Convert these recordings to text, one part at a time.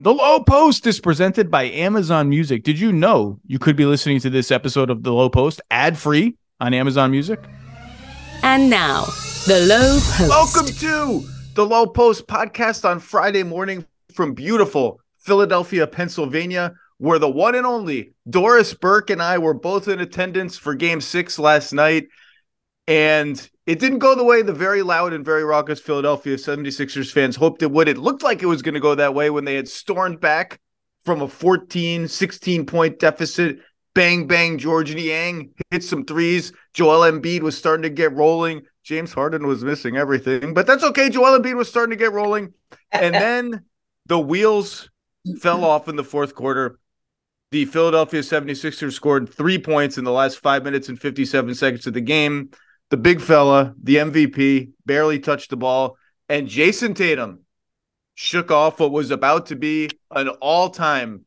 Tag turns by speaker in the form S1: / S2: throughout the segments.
S1: The Low Post is presented by Amazon Music. Did you know you could be listening to this episode of The Low Post ad-free on Amazon Music?
S2: And now, The Low Post.
S1: Welcome to The Low Post podcast on Friday morning from beautiful Philadelphia, Pennsylvania, where the one and only Doris Burke and I were both in attendance for Game 6 last night. And it didn't go the way the very loud and very raucous Philadelphia 76ers fans hoped it would. It looked like it was going to go that way when they had stormed back from a 14, 16-point deficit. Bang, bang, George Niang hit some threes. Joel Embiid was starting to get rolling. James Harden was missing everything, but that's okay. Joel Embiid was starting to get rolling. And then the wheels fell off in the fourth quarter. The Philadelphia 76ers scored 3 points in the last 5 minutes and 57 seconds of the game. The big fella, the MVP, barely touched the ball, and Jason Tatum shook off what was about to be an all-time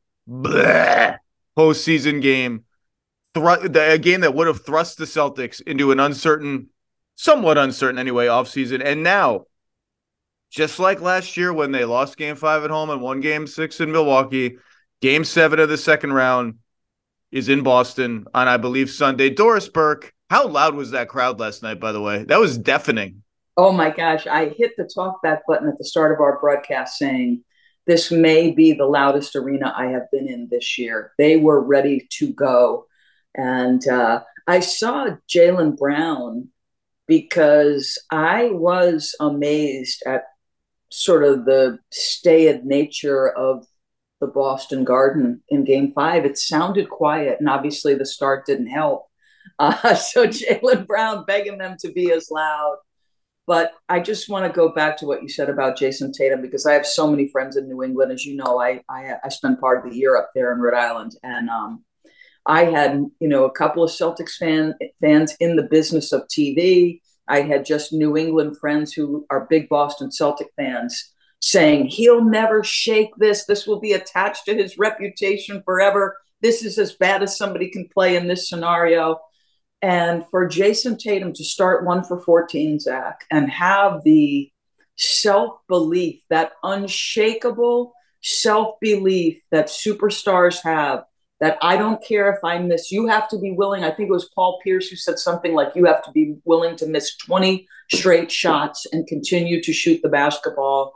S1: postseason game, a game that would have thrust the Celtics into an somewhat uncertain anyway, offseason. And now, just like last year when they lost Game 5 at home and won Game 6 in Milwaukee, Game 7 of the second round is in Boston on, I believe, Sunday. Doris Burke, how loud was that crowd last night, by the way? That was deafening.
S3: Oh, my gosh. I hit the talk back button at the start of our broadcast saying this may be the loudest arena I have been in this year. They were ready to go. And I saw Jaylen Brown because I was amazed at sort of the staid nature of the Boston Garden in Game 5. It sounded quiet, and obviously the start didn't help. So Jaylen Brown begging them to be as loud. But I just want to go back to what you said about Jason Tatum, because I have so many friends in New England. As you know, I spent part of the year up there in Rhode Island. And I had, a couple of Celtics fans in the business of TV. I had just New England friends who are big Boston Celtic fans saying, he'll never shake this. This will be attached to his reputation forever. This is as bad as somebody can play in this scenario. And for Jason Tatum to start 1 for 14, Zach, and have the self-belief, that unshakable self-belief that superstars have, that I don't care if I miss, you have to be willing. I think it was Paul Pierce who said something like, you have to be willing to miss 20 straight shots and continue to shoot the basketball.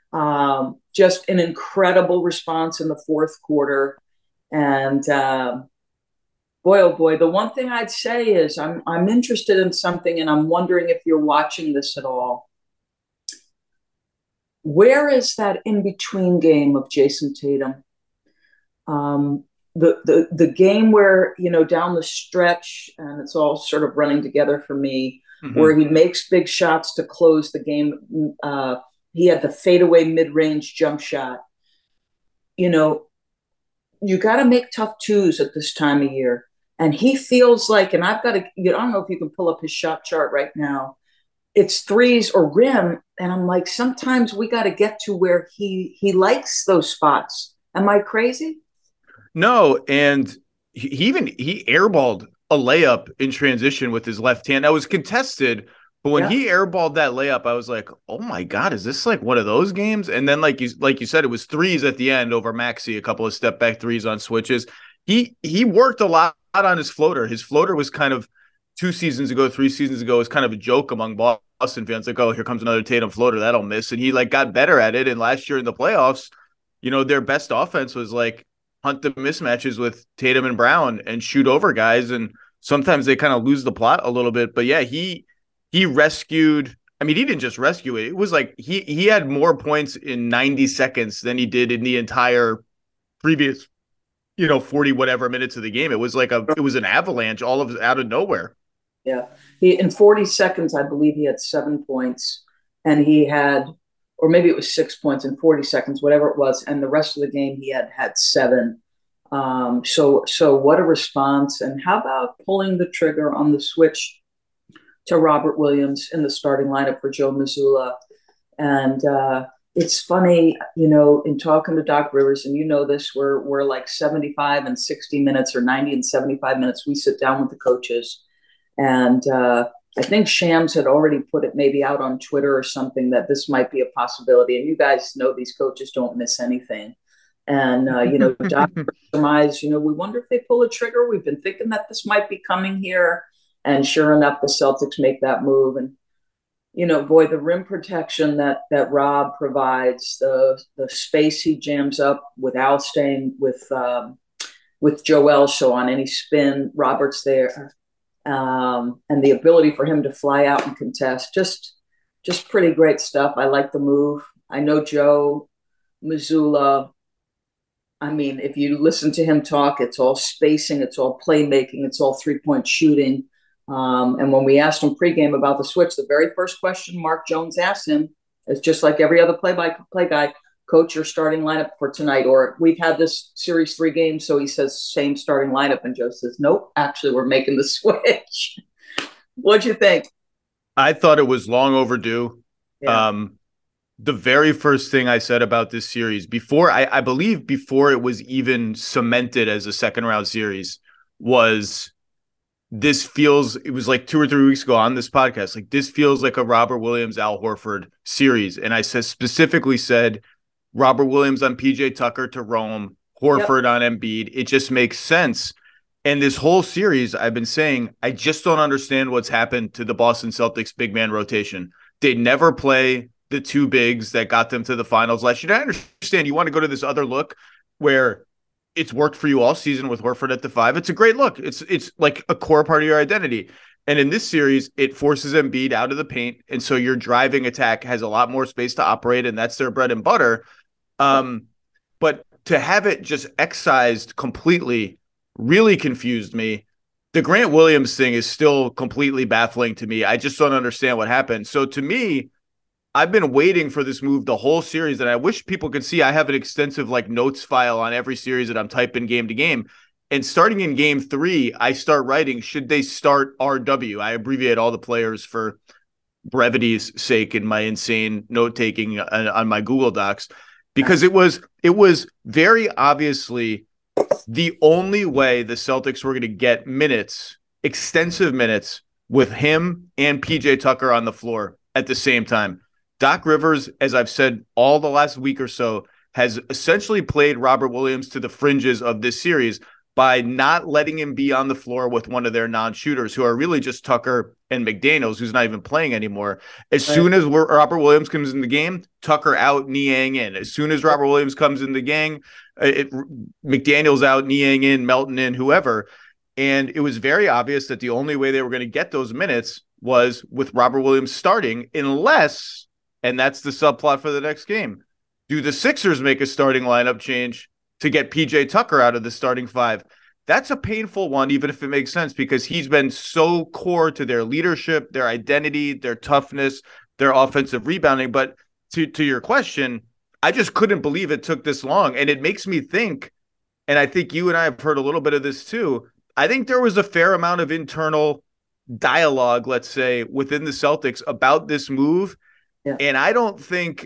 S3: Just an incredible response in the fourth quarter. And boy, oh boy, the one thing I'd say is I'm interested in something, and I'm wondering if you're watching this at all. Where is that in-between game of Jason Tatum? The game where, down the stretch, and it's all sort of running together for me, where he makes big shots to close the game. He had the fadeaway mid-range jump shot. You got to make tough twos at this time of year. And he feels like, and I've got to, I don't know if you can pull up his shot chart right now. It's threes or rim. And I'm like, sometimes we got to get to where he likes those spots. Am I crazy?
S1: No. And he airballed a layup in transition with his left hand. That was contested. But when he airballed that layup, I was like, oh my God, is this like one of those games? And then like you said, it was threes at the end over Maxey, a couple of step back threes on switches. He worked a lot on his floater. His floater was kind of 3 seasons ago, was kind of a joke among Boston fans. Like, oh, here comes another Tatum floater. That'll miss. And he like got better at it. And last year in the playoffs, their best offense was like hunt the mismatches with Tatum and Brown and shoot over guys. And sometimes they kind of lose the plot a little bit. But yeah, he rescued. I mean, he didn't just rescue it. It was like he had more points in 90 seconds than he did in the entire previous 40 whatever minutes of the game. It was like it was an avalanche out of nowhere.
S3: Yeah. In 40 seconds, I believe he had 7 points, and he had, or maybe it was 6 points in 40 seconds, whatever it was. And the rest of the game he had 7. So what a response. And how about pulling the trigger on the switch to Robert Williams in the starting lineup for Joe Mazzulla? And it's funny, in talking to Doc Rivers, and this, we're like 75 and 60 minutes or 90 and 75 minutes. We sit down with the coaches, and I think Shams had already put it maybe out on Twitter or something that this might be a possibility. And you guys know these coaches don't miss anything. And, Dr. surmise, we wonder if they pull a trigger. We've been thinking that this might be coming here. And sure enough, the Celtics make that move. And, boy, the rim protection that Rob provides, the space he jams up without staying with Joel. So on any spin, Robert's there. And the ability for him to fly out and contest, just pretty great stuff. I like the move. I know Joe Mazzulla. I mean, if you listen to him talk, it's all spacing, it's all playmaking, it's all three-point shooting. And when we asked him pregame about the switch, the very first question Mark Jones asked him is just like every other play-by-play guy, coach, your starting lineup for tonight. Or we've had this series 3 games, so he says same starting lineup. And Joe says, nope, actually, we're making the switch. What'd you think?
S1: I thought it was long overdue. Yeah. The very first thing I said about this series before, I believe before it was even cemented as a second round series, was it was like 2 or 3 weeks ago on this podcast. Like, this feels like a Robert Williams, Al Horford series. And I specifically said Robert Williams on PJ Tucker to Rome, Horford on Embiid. It just makes sense. And this whole series, I've been saying, I just don't understand what's happened to the Boston Celtics big man rotation. They never play the 2 bigs that got them to the finals last year. I understand you want to go to this other look where it's worked for you all season with Horford at the 5. It's a great look. It's like a core part of your identity. And in this series, it forces Embiid out of the paint. And so your driving attack has a lot more space to operate, and that's their bread and butter. But to have it just excised completely really confused me. The Grant Williams thing is still completely baffling to me. I just don't understand what happened. So to me, I've been waiting for this move the whole series, and I wish people could see I have an extensive notes file on every series that I'm typing game to game. And starting in game 3, I start writing, should they start RW? I abbreviate all the players for brevity's sake in my insane note-taking on my Google Docs, because it was very obviously the only way the Celtics were going to get extensive minutes with him and PJ Tucker on the floor at the same time. Doc Rivers, as I've said all the last week or so, has essentially played Robert Williams to the fringes of this series by not letting him be on the floor with one of their non-shooters, who are really just Tucker and McDaniels, who's not even playing anymore. As soon as Robert Williams comes in the game, Tucker out, Niang in. As soon as Robert Williams comes in the game, McDaniels out, Niang in, Melton in, whoever. And it was very obvious that the only way they were going to get those minutes was with Robert Williams starting, unless, and that's the subplot for the next game, do the Sixers make a starting lineup change to get PJ Tucker out of the starting 5? That's a painful one, even if it makes sense, because he's been so core to their leadership, their identity, their toughness, their offensive rebounding. But to your question, I just couldn't believe it took this long. And it makes me think, and I think you and I have heard a little bit of this too, I think there was a fair amount of internal dialogue, let's say, within the Celtics about this move. Yeah. And I don't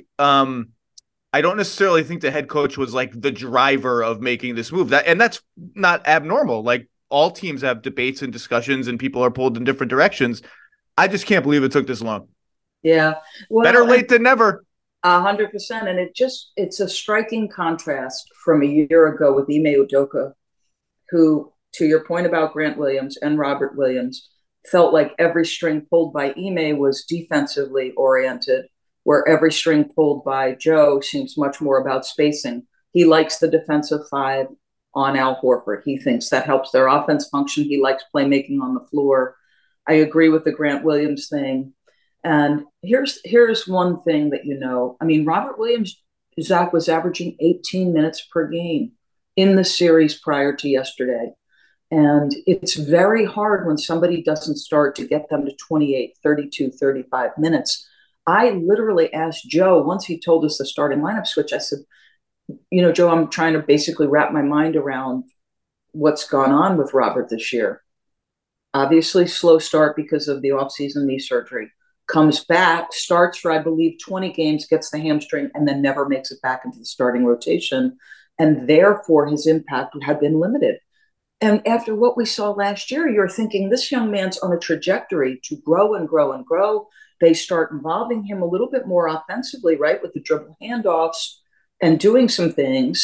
S1: necessarily think the head coach was like the driver of making this move. And that's not abnormal. Like, all teams have debates and discussions and people are pulled in different directions. I just can't believe it took this long.
S3: Yeah.
S1: Well, better late than never.
S3: 100%. And it's a striking contrast from a year ago with Ime Udoka, who, to your point about Grant Williams and Robert Williams, felt like every string pulled by Ime was defensively oriented, where every string pulled by Joe seems much more about spacing. He likes the defensive 5 on Al Horford. He thinks that helps their offense function. He likes playmaking on the floor. I agree with the Grant Williams thing. And here's one thing that I mean, Robert Williams, Zach, was averaging 18 minutes per game in the series prior to yesterday. And it's very hard when somebody doesn't start to get them to 28, 32, 35 minutes. I literally asked Joe, once he told us the starting lineup switch, I said, Joe, I'm trying to basically wrap my mind around what's gone on with Robert this year. Obviously, slow start because of the offseason knee surgery. Comes back, starts for, I believe, 20 games, gets the hamstring, and then never makes it back into the starting rotation. And therefore, his impact had been limited. And after what we saw last year, you're thinking this young man's on a trajectory to grow and grow and grow. They start involving him a little bit more offensively, right, with the dribble handoffs and doing some things.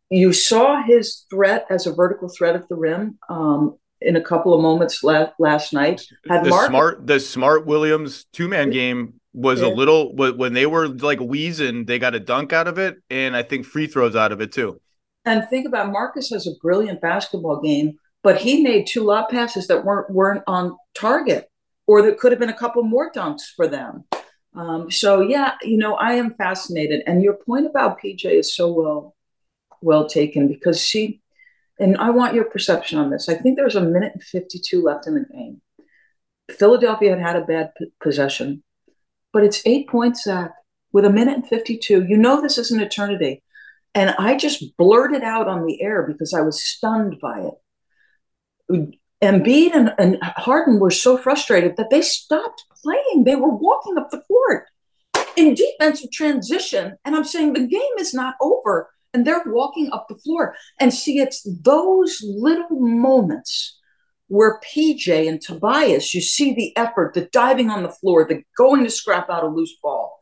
S3: You saw his threat as a vertical threat at the rim in a couple of moments last night.
S1: The Smart Williams 2-man game was a little, when they were like wheezing, they got a dunk out of it, and I think free throws out of it too.
S3: And think about Marcus has a brilliant basketball game, but he made 2 lob passes that weren't on target, or there could have been a couple more dunks for them. So yeah, I am fascinated, and your point about PJ is so well taken, because and I want your perception on this. I think there was 1:52 left in the game. Philadelphia had a bad possession, but it's 8 points, Zach, with 1:52. This is an eternity. And I just blurted out on the air because I was stunned by it. Embiid and Harden were so frustrated that they stopped playing. They were walking up the court in defensive transition. And I'm saying the game is not over. And they're walking up the floor. And see, it's those little moments where PJ and Tobias, you see the effort, the diving on the floor, the going to scrap out a loose ball.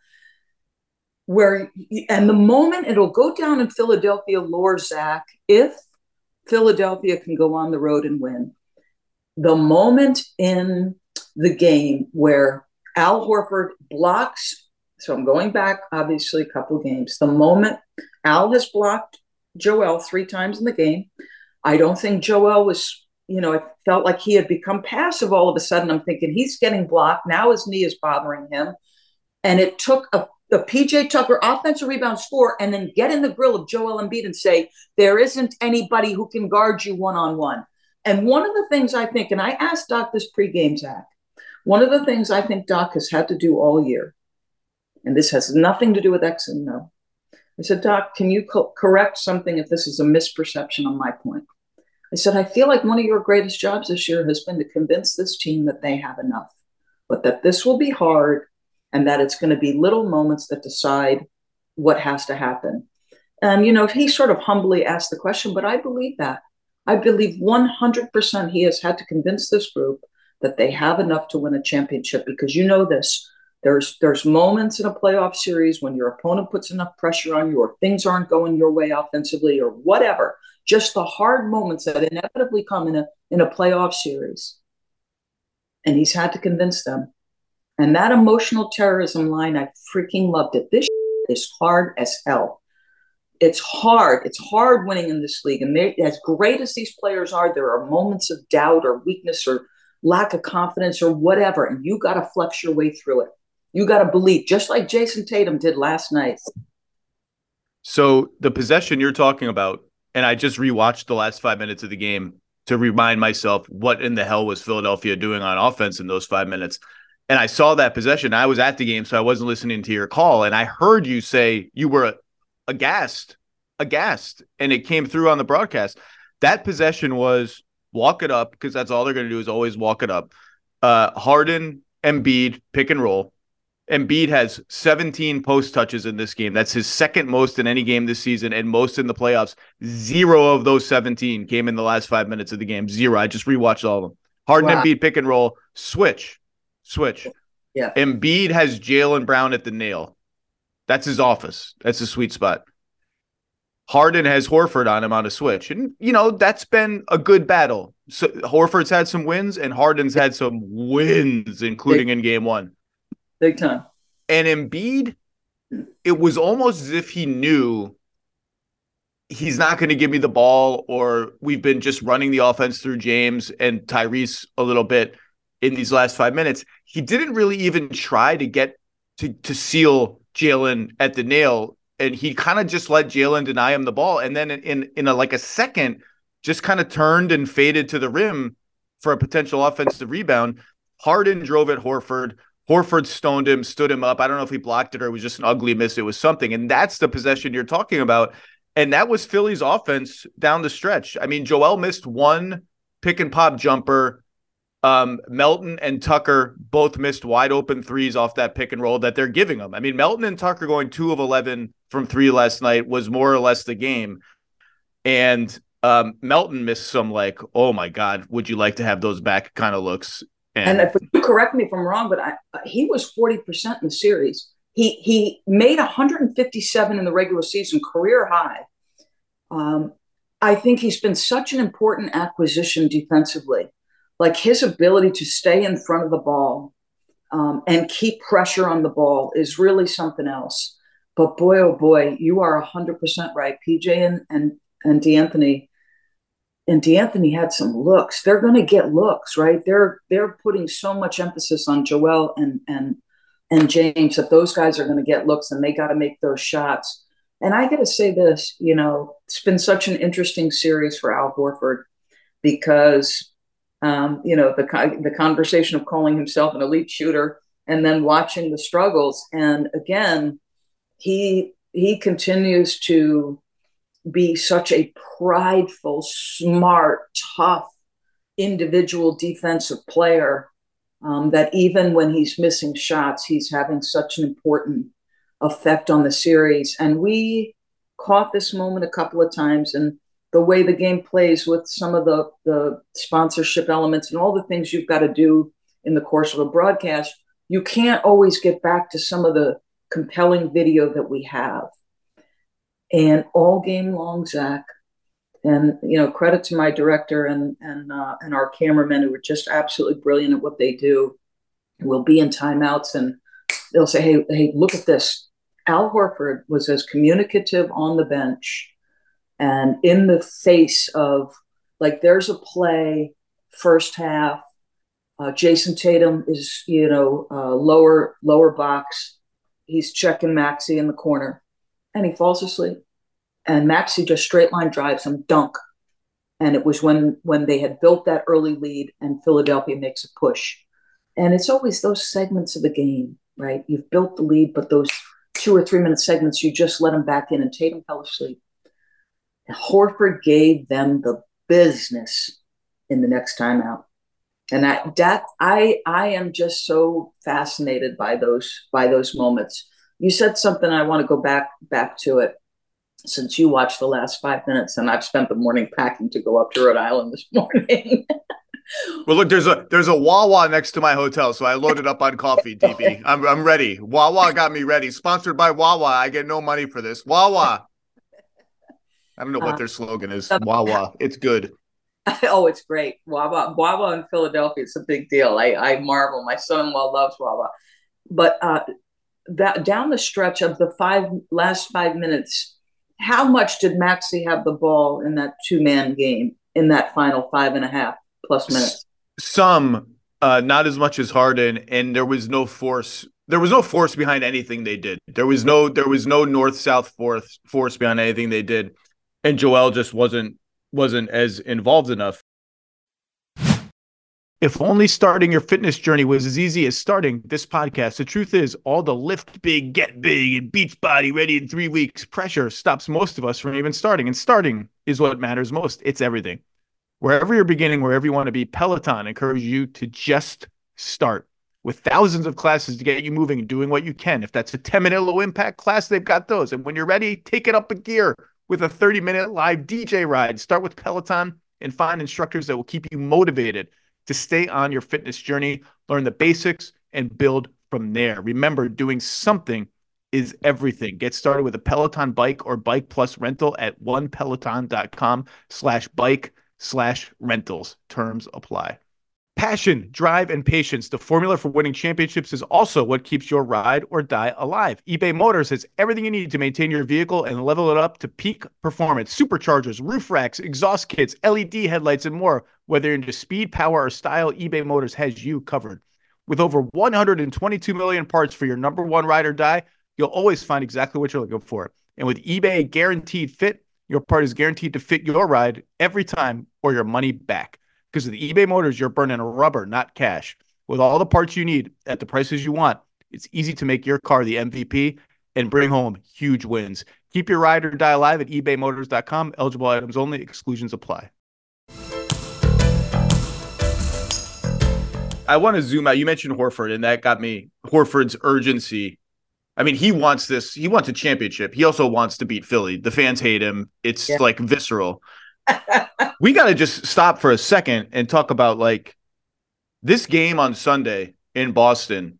S3: And the moment it'll go down in Philadelphia lore, Zach, if Philadelphia can go on the road and win, the moment in the game where Al Horford blocks, so I'm going back, obviously, a couple of games, the moment Al has blocked Joel 3 times in the game, I don't think Joel was, it felt like he had become passive all of a sudden. I'm thinking he's getting blocked. Now his knee is bothering him. And it took a PJ Tucker offensive rebound score and then get in the grill of Joel Embiid and say, there isn't anybody who can guard you one-on-one. And one of the things I think, and I asked Doc this pregame, Zach, one of the things I think Doc has had to do all year, and this has nothing to do with X and no. I said, Doc, can you correct something if this is a misperception on my point? I said, I feel like one of your greatest jobs this year has been to convince this team that they have enough, but that this will be hard and that it's going to be little moments that decide what has to happen. And, he sort of humbly asked the question, but I believe that. I believe 100% he has had to convince this group that they have enough to win a championship, because this. There's moments in a playoff series when your opponent puts enough pressure on you, or things aren't going your way offensively, or whatever. Just the hard moments that inevitably come in a playoff series. And he's had to convince them. And that emotional terrorism line, I freaking loved it. This is hard as hell. It's hard. It's hard winning in this league. And as great as these players are, there are moments of doubt or weakness or lack of confidence or whatever. And you got to flex your way through it. You got to believe, just like Jason Tatum did last night.
S1: So the possession you're talking about, and I just rewatched the last 5 minutes of the game to remind myself what in the hell was Philadelphia doing on offense in those 5 minutes. And I saw that possession. I was at the game, so I wasn't listening to your call. And I heard you say you were aghast. And it came through on the broadcast. That possession was walk it up, because that's all they're going to do is always walk it up. Harden, Embiid, pick and roll. Embiid has 17 post touches in this game. That's his second most in any game this season and most in the playoffs. 0 of those 17 came in the last 5 minutes of the game. 0. I just rewatched all of them. Harden, wow. Embiid, pick and roll, switch.
S3: Yeah.
S1: Embiid has Jaylen Brown at the nail. That's his office. That's his sweet spot. Harden has Horford on him on a switch. And, that's been a good battle. So Horford's had some wins and Harden's had some wins, including in game 1.
S3: Big time.
S1: And Embiid, it was almost as if he knew he's not going to give me the ball, or we've been just running the offense through James and Tyrese a little bit in these last 5 minutes. He didn't really even try to get to seal Jaylen at the nail, and he kind of just let Jaylen deny him the ball. And then in a second, just kind of turned and faded to the rim for a potential offensive rebound. Harden drove at Horford. Horford stoned him, stood him up. I don't know if he blocked it or it was just an ugly miss. It was something. And that's the possession you're talking about. And that was Philly's offense down the stretch. I mean, Joel missed one pick and pop jumper. Melton and Tucker both missed wide open threes off that pick and roll that they're giving them. I mean, Melton and Tucker going 2 of 11 from 3 last night was more or less the game. And Melton missed some oh my God, would you like to have those back kind of looks.
S3: And if you correct me if I'm wrong, but he was 40% in the series. He made 157 in the regular season, career high. Um, I think he's been such an important acquisition defensively. Like his ability to stay in front of the ball and keep pressure on the ball is really something else. But boy, oh boy, you are 100% right. PJ and D'Anthony, and D'Anthony had some looks. They're going to get looks, right? They're putting so much emphasis on Joel and James that those guys are going to get looks, and they got to make those shots. And I got to say this, it's been such an interesting series for Al Horford because the conversation of calling himself an elite shooter and then watching the struggles. And again, he continues to be such a prideful, smart, tough individual defensive player that even when he's missing shots, he's having such an important effect on the series. And we caught this moment a couple of times, and the way the game plays with some of the sponsorship elements and all the things you've got to do in the course of a broadcast, you can't always get back to some of the compelling video that we have. And all game long, Zach, and credit to my director and our cameramen who are just absolutely brilliant at what they do. We'll be in timeouts and they'll say, hey, look at this. Al Horford was as communicative on the bench and in the face of, like, there's a play first half. Jason Tatum is, lower box. He's checking Maxey in the corner and he falls asleep. And Maxey just straight line drives him, dunk. And it was when they had built that early lead and Philadelphia makes a push. And it's always those segments of the game, right? You've built the lead, but those 2 or 3 minute segments, you just let them back in and Tatum fell asleep. And Horford gave them the business in the next timeout. And I am just so fascinated by those moments. You said something, I want to go back to it. Since you watched the last 5 minutes, and I've spent the morning packing to go up to Rhode Island this morning.
S1: Well, look, there's a Wawa next to my hotel, so I loaded up on coffee, DB. I'm ready. Wawa got me ready. Sponsored by Wawa. I get no money for this. Wawa. I don't know what their slogan is. Wawa. It's good.
S3: Oh, it's great. Wawa in Philadelphia, it's a big deal. I marvel. My son-in-law loves Wawa. But that down the stretch of the last 5 minutes, how much did Maxey have the ball in that 2-man game in that final 5.5+ minutes?
S1: Some, not as much as Harden, and there was no force. There was no force behind anything they did. There was no north-south force behind anything they did, and Joel just wasn't as involved enough. If only starting your fitness journey was as easy as starting this podcast. The truth is, all the lift big, get big, and Beachbody ready in 3 weeks pressure stops most of us from even starting. And starting is what matters most. It's everything. Wherever you're beginning, wherever you want to be, Peloton encourages you to just start. With thousands of classes to get you moving and doing what you can. If that's a 10-minute low impact class, they've got those. And when you're ready, take it up a gear with a 30-minute live DJ ride. Start with Peloton and find instructors that will keep you motivated to stay on your fitness journey, learn the basics, and build from there. Remember, doing something is everything. Get started with a Peloton bike or Bike Plus rental at onepeloton.com/bike/rentals. Terms apply. Passion, drive, and patience. The formula for winning championships is also what keeps your ride or die alive. eBay Motors has everything you need to maintain your vehicle and level it up to peak performance. Superchargers, roof racks, exhaust kits, LED headlights, and more. Whether you're into speed, power, or style, eBay Motors has you covered. With over 122 million parts for your number one ride or die, you'll always find exactly what you're looking for. And with eBay Guaranteed Fit, your part is guaranteed to fit your ride every time or your money back. Because with eBay Motors, you're burning rubber, not cash. With all the parts you need at the prices you want, it's easy to make your car the MVP and bring home huge wins. Keep your ride or die alive at ebaymotors.com. Eligible items only. Exclusions apply. I want to zoom out. You mentioned Horford, and that got me. Horford's urgency. I mean, he wants this. He wants a championship. He also wants to beat Philly. The fans hate him. It's like visceral. We got to just stop for a second and talk about, like, this game on Sunday in Boston.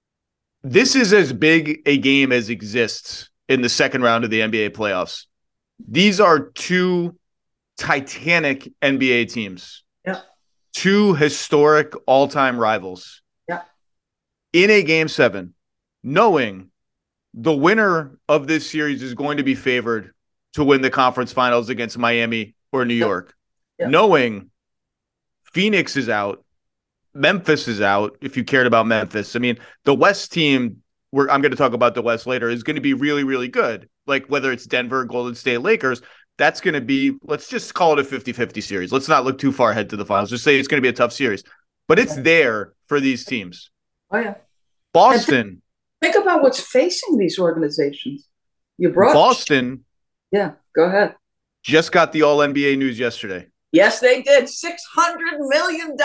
S1: This is as big a game as exists in the second round of the NBA playoffs. These are two titanic NBA teams.
S3: Yeah.
S1: Two historic all-time rivals.
S3: Yeah.
S1: In a game 7, knowing the winner of this series is going to be favored to win the conference finals against Miami or New York. Yeah. Knowing Phoenix is out, Memphis is out, if you cared about Memphis. I mean, the West team, I'm going to talk about the West later, is going to be really, really good. Like whether it's Denver, Golden State, Lakers, that's going to be, let's just call it a 50-50 series. Let's not look too far ahead to the finals. Just say it's going to be a tough series. But it's there for these teams.
S3: Oh, yeah.
S1: Boston.
S3: Think about what's facing these organizations. You brought
S1: Boston.
S3: Yeah, go ahead.
S1: Just got the All-NBA news yesterday.
S3: Yes, they did. $600 million.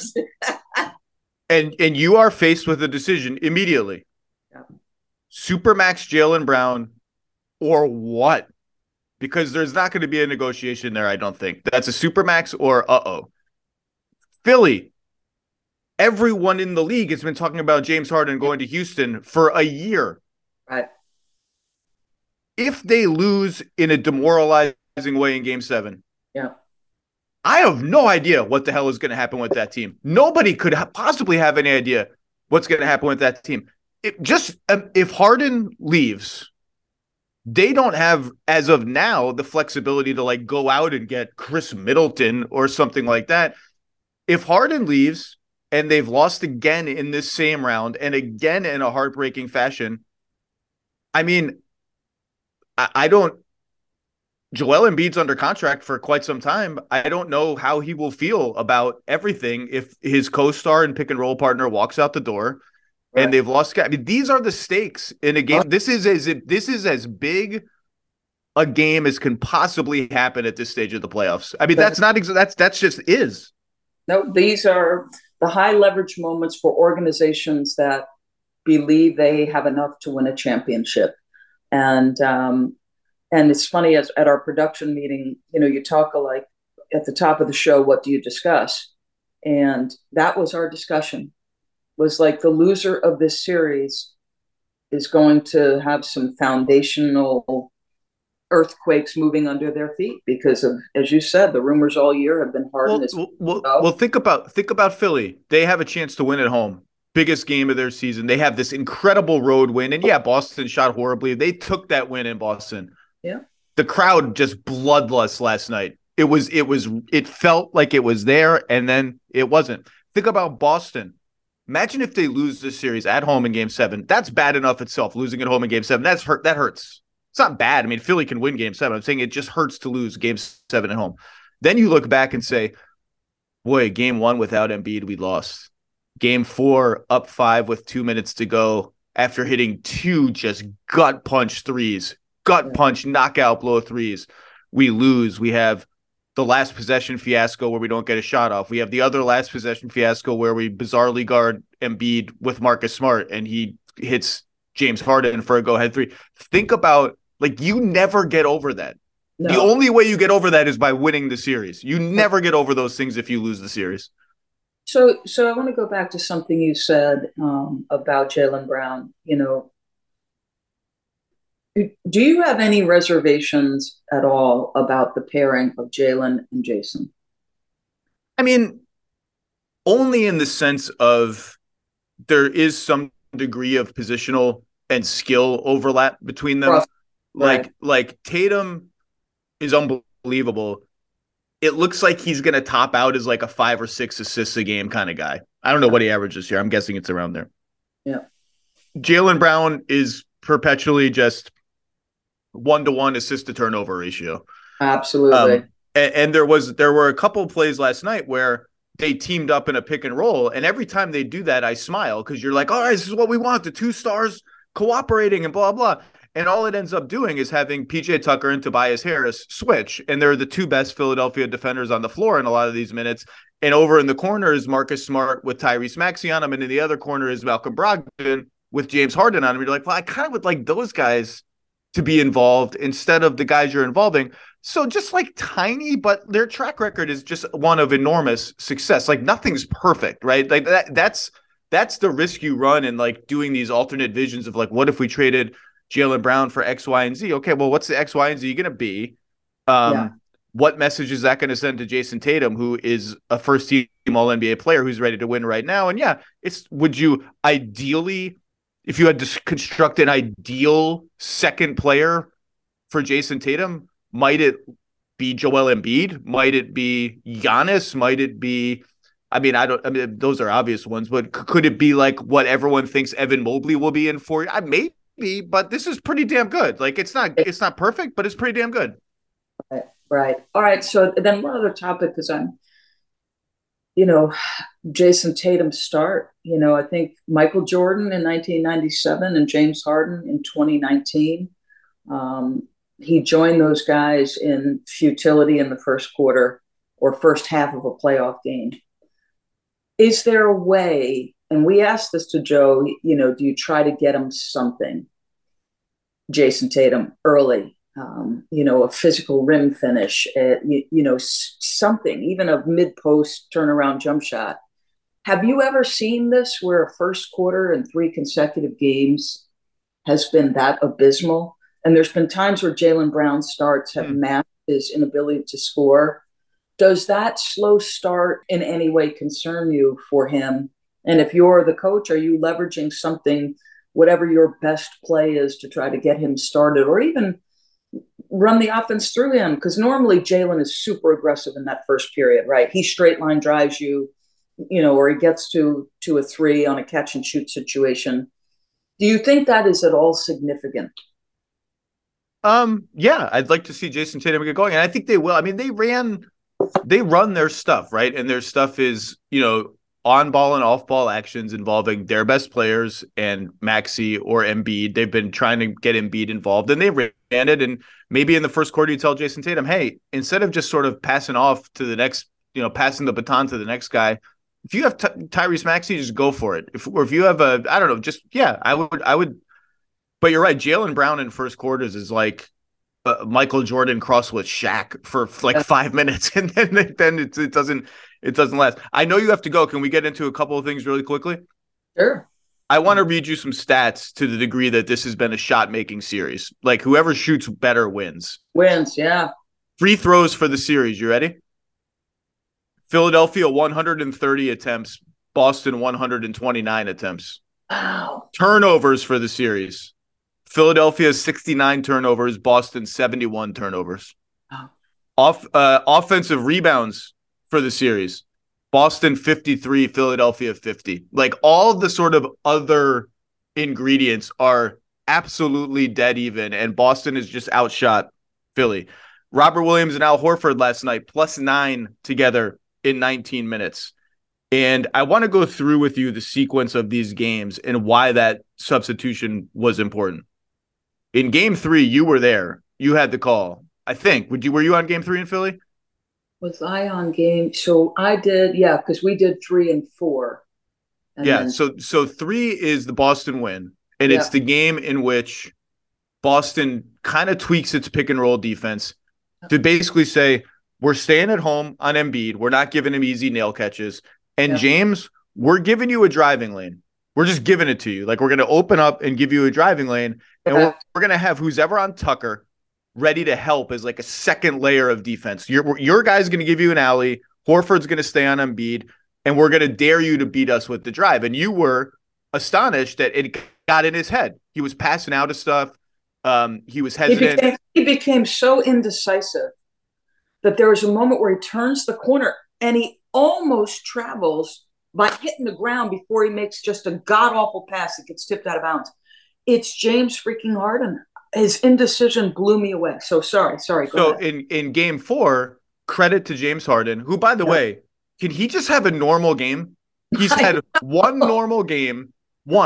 S1: and you are faced with a decision immediately. Yeah. Supermax Jaylen Brown or what? Because there's not going to be a negotiation there, I don't think. That's a supermax or Philly. Everyone in the league has been talking about James Harden going to Houston for a year.
S3: Right.
S1: If they lose in a demoralizing way in game 7,
S3: yeah,
S1: I have no idea what the hell is going to happen with that team. Nobody could possibly have any idea what's going to happen with that team. If Harden leaves, they don't have, as of now, the flexibility to like go out and get Chris Middleton or something like that. If Harden leaves and they've lost again in this same round and again in a heartbreaking fashion, I mean, I don't. Joel Embiid's under contract for quite some time. I don't know how he will feel about everything if his co-star and pick and roll partner walks out the door. Right. And they've lost. I mean, these are the stakes in a game. This is as big a game as can possibly happen at this stage of the playoffs. I mean, that's just is.
S3: No, these are the high leverage moments for organizations that believe they have enough to win a championship. And it's funny, as at our production meeting, you talk like at the top of the show, what do you discuss? And that was our discussion. Was like the loser of this series is going to have some foundational earthquakes moving under their feet because of, as you said, the rumors all year have been Harden.
S1: Well, think about Philly. They have a chance to win at home. Biggest game of their season. They have this incredible road win. And yeah, Boston shot horribly. They took that win in Boston.
S3: Yeah.
S1: The crowd just bloodlust last night. It felt like it was there and then it wasn't. Think about Boston. Imagine if they lose this series at home in game 7. That's bad enough itself. Losing at home in game 7. That hurts. It's not bad. I mean, Philly can win game 7. I'm saying it just hurts to lose game 7 at home. Then you look back and say, boy, game 1 without Embiid, we lost. Game 4, up 5 with 2 minutes to go after hitting 2 just gut punch threes. Gut punch, knockout blow threes. We lose. We have the last possession fiasco where we don't get a shot off. We have the other last possession fiasco where we bizarrely guard Embiid with Marcus Smart and he hits James Harden for a go-ahead 3. Think about, like, you never get over that. No. The only way you get over that is by winning the series. You never get over those things if you lose the series.
S3: So I want to go back to something you said about Jaylen Brown. Do you have any reservations at all about the pairing of Jaylen and Jason?
S1: I mean, only in the sense of there is some degree of positional and skill overlap between them. Right. Like Tatum is unbelievable. It looks like he's going to top out as like a 5 or 6 assists a game kind of guy. I don't know what he averages here. I'm guessing it's around there.
S3: Yeah.
S1: Jaylen Brown is perpetually just 1-to-1 assist to turnover ratio.
S3: Absolutely.
S1: And there were a couple of plays last night where they teamed up in a pick and roll. And every time they do that, I smile because you're like, all right, this is what we want. The 2 stars cooperating and blah, blah. And all it ends up doing is having PJ Tucker and Tobias Harris switch. And they're the 2 best Philadelphia defenders on the floor in a lot of these minutes. And over in the corner is Marcus Smart with Tyrese Maxey on him. And in the other corner is Malcolm Brogdon with James Harden on him. You're like, well, I kind of would like those guys to be involved instead of the guys you're involving. So just like tiny, but their track record is just one of enormous success. Like nothing's perfect, right? Like that's the risk you run in like doing these alternate visions of like, what if we traded Jaylen Brown for X, Y, and Z? Okay, well, what's the X, Y, and Z going to be?
S3: Yeah.
S1: What message is that going to send to Jason Tatum, who is a first team All NBA player who's ready to win right now? And yeah, would you ideally, if you had to construct an ideal second player for Jason Tatum, might it be Joel Embiid? Might it be Giannis? Might it be, I mean, those are obvious ones, but could it be like what everyone thinks Evan Mobley will be in for? Maybe, but this is pretty damn good. Like it's not perfect, but it's pretty damn good.
S3: Right. Right. All right. So then one other topic, because Jason Tatum's start, I think Michael Jordan in 1997 and James Harden in 2019. He joined those guys in futility in the first quarter or first half of a playoff game. Is there a way, and we asked this to Joe, do you try to get him something, Jason Tatum, early? A physical rim finish, something, even a mid-post turnaround jump shot. Have you ever seen this where a first quarter in 3 consecutive games has been that abysmal? And there's been times where Jaylen Brown starts have masked his inability to score. Does that slow start in any way concern you for him? And if you're the coach, are you leveraging something, whatever your best play is, to try to get him started, or even run the offense through him? Because normally Jaylen is super aggressive in that first period, right? He straight line drives you, or he gets to a 3 on a catch and shoot situation. Do you think that is at all significant?
S1: Yeah, I'd like to see Jason Tatum get going, and I think they will. I mean, they run their stuff, right? And their stuff is, on ball and off ball actions involving their best players and Maxey or Embiid. They've been trying to get Embiid involved, and they ran it. And maybe in the first quarter, you tell Jason Tatum, hey, instead of just sort of passing off to the next, passing the baton to the next guy, if you have Tyrese Maxey, just go for it. If you have I would. But you're right. Jaylen Brown in first quarters is like Michael Jordan cross with Shaq for like 5 minutes, and then it doesn't last. I know you have to go. Can we get into a couple of things really quickly?
S3: Sure.
S1: I want to read you some stats to the degree that this has been a shot-making series. Like whoever shoots better wins.
S3: Yeah.
S1: Free throws for the series. You ready? Philadelphia 130 attempts. Boston 129 attempts.
S3: Wow.
S1: Turnovers for the series. Philadelphia 69 turnovers. Boston 71 turnovers. Wow. Offensive rebounds for the series. Boston 53, Philadelphia 50. Like all the sort of other ingredients are absolutely dead even, and Boston has just outshot Philly. Robert Williams and Al Horford last night, +9 together in 19 minutes. And I want to go through with you the sequence of these games and why that substitution was important. In game 3, you were there. You had the call. I think. Were you on game 3 in Philly?
S3: Was I on game? So I did, yeah, because we did 3 and 4. And
S1: yeah, so 3 is the Boston win, and it's the game in which Boston kind of tweaks its pick and roll defense to basically say, we're staying at home on Embiid. We're not giving him easy nail catches. And James, we're giving you a driving lane. We're just giving it to you. Like, we're going to open up and give you a driving lane, and we're going to have who's ever on Tucker ready to help as like a second layer of defense. Your guy's going to give you an alley. Horford's going to stay on Embiid, and we're going to dare you to beat us with the drive. And you were astonished that it got in his head. He was passing out of stuff. He was hesitant.
S3: He became so indecisive that there was a moment where he turns the corner and he almost travels by hitting the ground before he makes just a god-awful pass that gets tipped out of bounds. It's James freaking Harden. His indecision blew me away. So sorry.
S1: So in game 4, credit to James Harden, who, by the way, can he just have a normal game? He's had one normal game,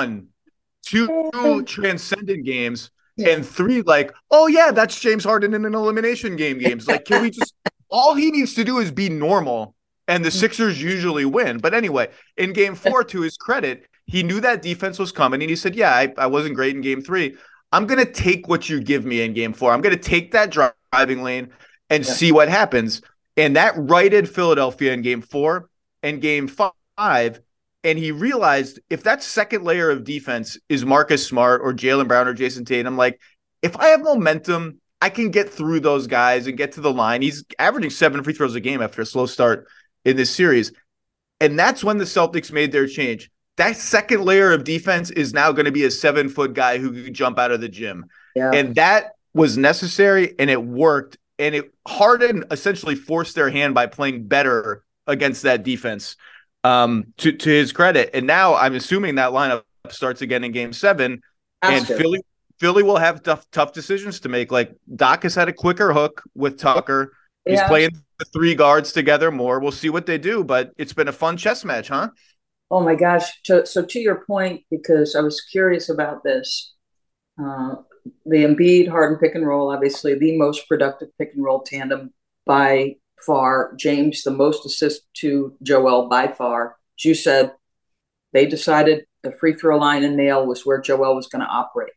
S1: 2 transcendent games, and 3 like, oh yeah, that's James Harden in an elimination games. Like, can we just, all he needs to do is be normal, and the Sixers usually win. But anyway, in game 4, to his credit, he knew that defense was coming, and he said, yeah, I wasn't great in game 3. I'm going to take what you give me in game 4. I'm going to take that driving lane and see what happens. And that righted Philadelphia in game 4 and game 5. And he realized if that second layer of defense is Marcus Smart or Jaylen Brown or Jason Tatum, like, if I have momentum I can get through those guys and get to the line. He's averaging 7 free throws a game after a slow start in this series. And that's when the Celtics made their change. That second layer of defense is now going to be a 7-foot guy who can jump out of the gym.
S3: Yeah.
S1: And that was necessary, and it worked. And Harden essentially forced their hand by playing better against that defense, to his credit. And now I'm assuming that lineup starts again in Game 7, and Philly will have tough decisions to make. Like, Doc has had a quicker hook with Tucker. He's playing the 3 guards together more. We'll see what they do, but it's been a fun chess match, huh?
S3: Oh my gosh. So to your point, because I was curious about this, the Embiid Harden pick and roll, obviously the most productive pick and roll tandem by far. James, the most assists to Joel by far. As you said, they decided the free throw line and nail was where Joel was going to operate.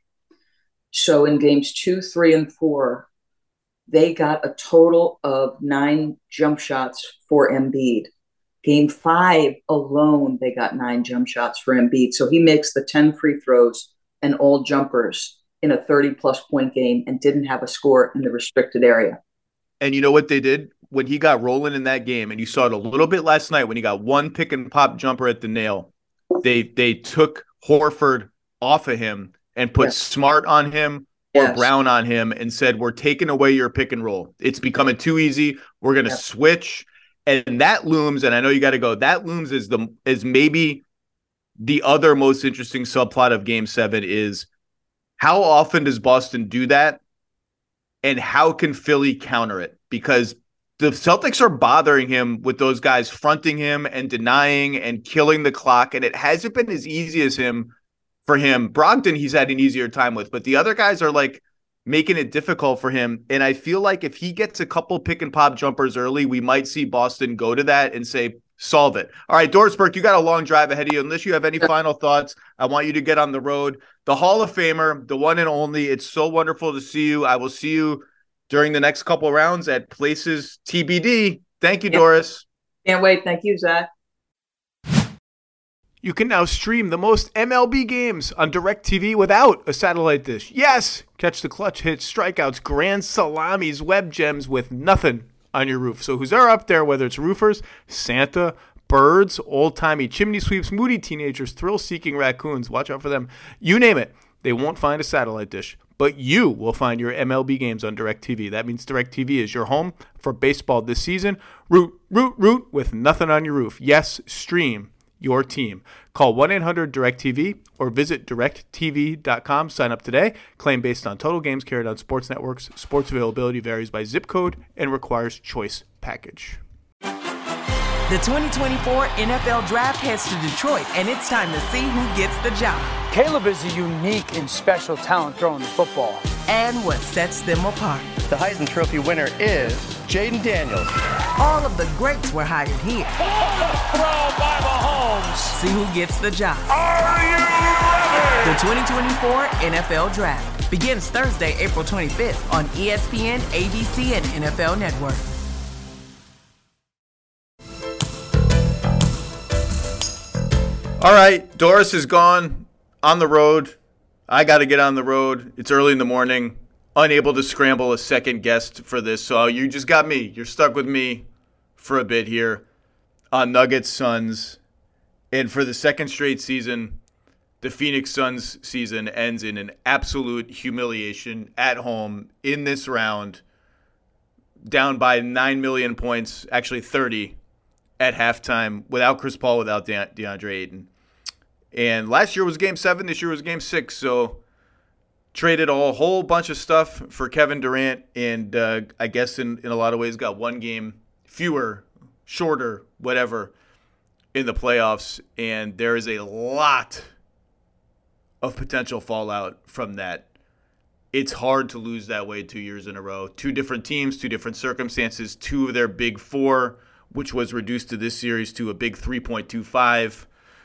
S3: So in games 2, 3, and 4, they got a total of 9 jump shots for Embiid. Game 5 alone, they got 9 jump shots for Embiid. So he makes the 10 free throws and all jumpers in a 30-plus point game and didn't have a score in the restricted area.
S1: And you know what they did? When he got rolling in that game, and you saw it a little bit last night when he got 1 pick-and-pop jumper at the nail, they took Horford off of him and put Smart on him or Brown on him and said, we're taking away your pick and roll. It's becoming too easy. We're going to switch. And that looms, and I know you got to go, that looms is maybe the other most interesting subplot of Game 7 is how often does Boston do that? And how can Philly counter it? Because the Celtics are bothering him with those guys fronting him and denying and killing the clock. And it hasn't been as easy as for him. Brogdon, he's had an easier time with, but the other guys are like making it difficult for him. And I feel like if he gets a couple pick and pop jumpers early, we might see Boston go to that and say, solve it. All right, Doris Burke, you got a long drive ahead of you. Unless you have any final thoughts, I want you to get on the road. The Hall of Famer, the one and only. It's so wonderful to see you. I will see you during the next couple rounds at places TBD. Thank you, Doris.
S3: Can't wait. Thank you, Zach.
S1: You can now stream the most MLB games on DirecTV without a satellite dish. Yes! Catch the clutch hits, strikeouts, grand salamis, web gems with nothing on your roof. So who's up there, whether it's roofers, Santa, birds, old-timey chimney sweeps, moody teenagers, thrill-seeking raccoons, watch out for them. You name it, they won't find a satellite dish. But you will find your MLB games on DirecTV. That means DirecTV is your home for baseball this season. Root with nothing on your roof. Yes, stream your team. Call 1-800-DIRECTV or visit directtv.com. Sign up today. Claim based on total games carried on sports networks. Sports availability varies by zip code and requires choice package.
S4: The 2024 NFL Draft heads to Detroit, and it's time to see who gets the job.
S5: Caleb is a unique and special talent throwing the football.
S4: And what sets them apart.
S6: The Heisman Trophy winner is Jaden Daniels.
S4: All of the greats were hired here.
S7: Throw by Mahomes.
S4: See who gets the job.
S7: Are you ready?
S4: The 2024 NFL Draft begins Thursday, April 25th on ESPN, ABC, and NFL Network.
S1: All right, Doris is gone on the road. I got to get on the road. It's early in the morning. Unable to scramble a second guest for this. So you just got me. You're stuck with me for a bit here on Nuggets Suns. And for the second straight season, the Phoenix Suns season ends in an absolute humiliation at home in this round. Down by 9 million points, actually 30 at halftime, without Chris Paul, without DeAndre Ayton. And last year was Game 7, this year was Game 6, so traded a whole bunch of stuff for Kevin Durant, and I guess in a lot of ways got one game fewer, shorter, whatever, in the playoffs, and there is a lot of potential fallout from that. It's hard to lose that way 2 years in a row. 2 different teams, 2 different circumstances, 2 of their big 4, which was reduced to this series to a big 3.25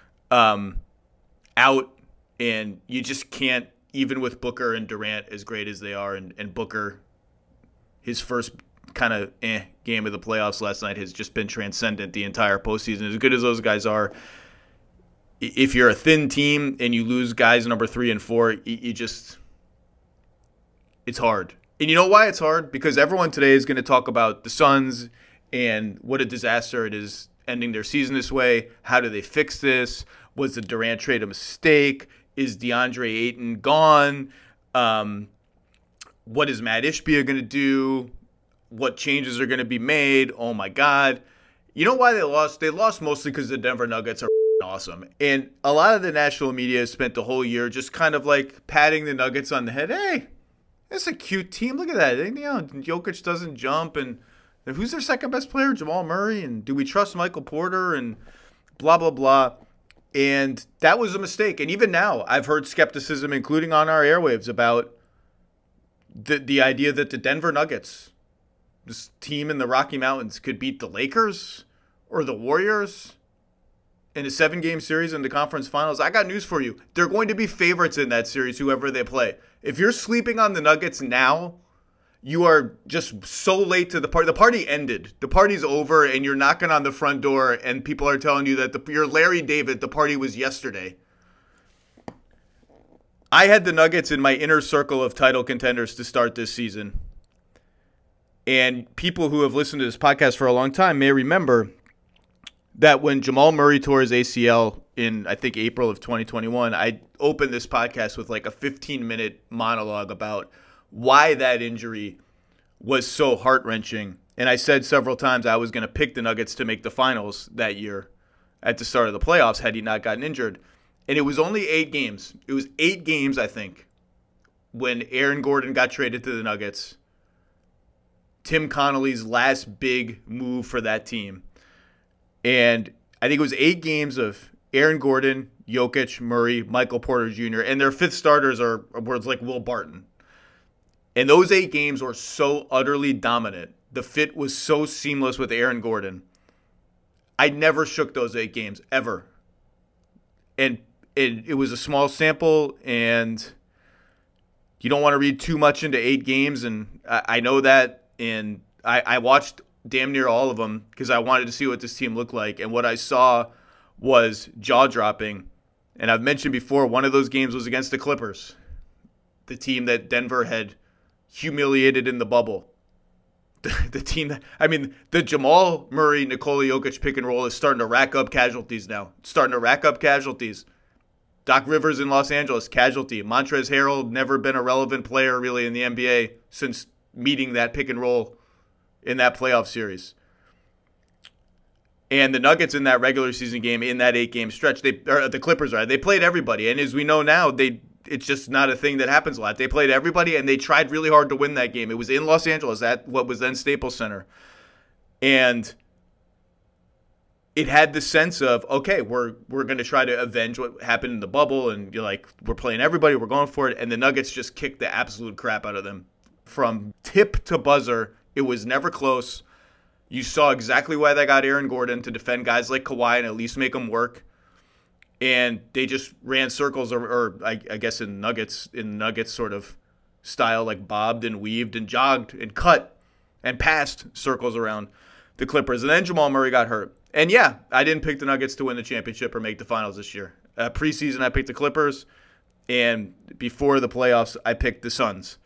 S1: out, and you just can't, even with Booker and Durant as great as they are, and Booker, his first kind of game of the playoffs last night has just been transcendent the entire postseason. As good as those guys are, if you're a thin team and you lose guys number 3 and 4, you just, it's hard. And you know why it's hard? Because everyone today is going to talk about the Suns and what a disaster it is ending their season this way. How do they fix this? Was the Durant trade a mistake? Is DeAndre Ayton gone? What is Matt Ishbia going to do? What changes are going to be made? Oh, my God. You know why they lost? They lost mostly because the Denver Nuggets are awesome. And a lot of the national media spent the whole year just kind of like patting the Nuggets on the head. Hey, that's a cute team. Look at that. You know, Jokic doesn't jump. And who's their second best player? Jamal Murray. And do we trust Michael Porter? And blah, blah, blah. And that was a mistake. And even now, I've heard skepticism, including on our airwaves, about the idea that the Denver Nuggets, this team in the Rocky Mountains, could beat the Lakers or the Warriors in a 7-game series in the conference finals. I got news for you. They're going to be favorites in that series, whoever they play. If you're sleeping on the Nuggets now, you are just so late to the party. The party ended. The party's over, and you're knocking on the front door, and people are telling you that you're Larry David. The party was yesterday. I had the Nuggets in my inner circle of title contenders to start this season. And people who have listened to this podcast for a long time may remember that when Jamal Murray tore his ACL in, I think, April of 2021, I opened this podcast with like a 15-minute monologue about why that injury was so heart-wrenching. And I said several times I was going to pick the Nuggets to make the finals that year at the start of the playoffs had he not gotten injured. And it was only 8 games. It was 8 games, I think, when Aaron Gordon got traded to the Nuggets. Tim Connolly's last big move for that team. And I think it was 8 games of Aaron Gordon, Jokic, Murray, Michael Porter Jr., and their fifth starters were like Will Barton. And those 8 games were so utterly dominant. The fit was so seamless with Aaron Gordon. I never shook those 8 games, ever. And it was a small sample, and you don't want to read too much into 8 games, and I know that. And I watched damn near all of them because I wanted to see what this team looked like. And what I saw was jaw-dropping. And I've mentioned before, one of those games was against the Clippers, the team that Denver had humiliated in the bubble. The team that, I mean, the Jamal Murray, Nikola Jokic pick and roll is starting to rack up casualties now. Doc Rivers in Los Angeles, casualty. Montrezl Harrell, never been a relevant player really in the NBA since meeting that pick and roll in that playoff series. And the Nuggets in that regular season game, in that 8-game stretch, the Clippers, they played everybody. And as we know now, it's just not a thing that happens a lot. They played everybody, and they tried really hard to win that game. It was in Los Angeles at what was then Staples Center. And it had the sense of, okay, we're going to try to avenge what happened in the bubble, and you're like, we're playing everybody, we're going for it. And the Nuggets just kicked the absolute crap out of them. From tip to buzzer, it was never close. You saw exactly why they got Aaron Gordon to defend guys like Kawhi and at least make them work. And they just ran circles, or I guess in Nuggets sort of style, like bobbed and weaved and jogged and cut and passed circles around the Clippers. And then Jamal Murray got hurt. And yeah, I didn't pick the Nuggets to win the championship or make the finals this year. Preseason, I picked the Clippers. And before the playoffs, I picked the Suns.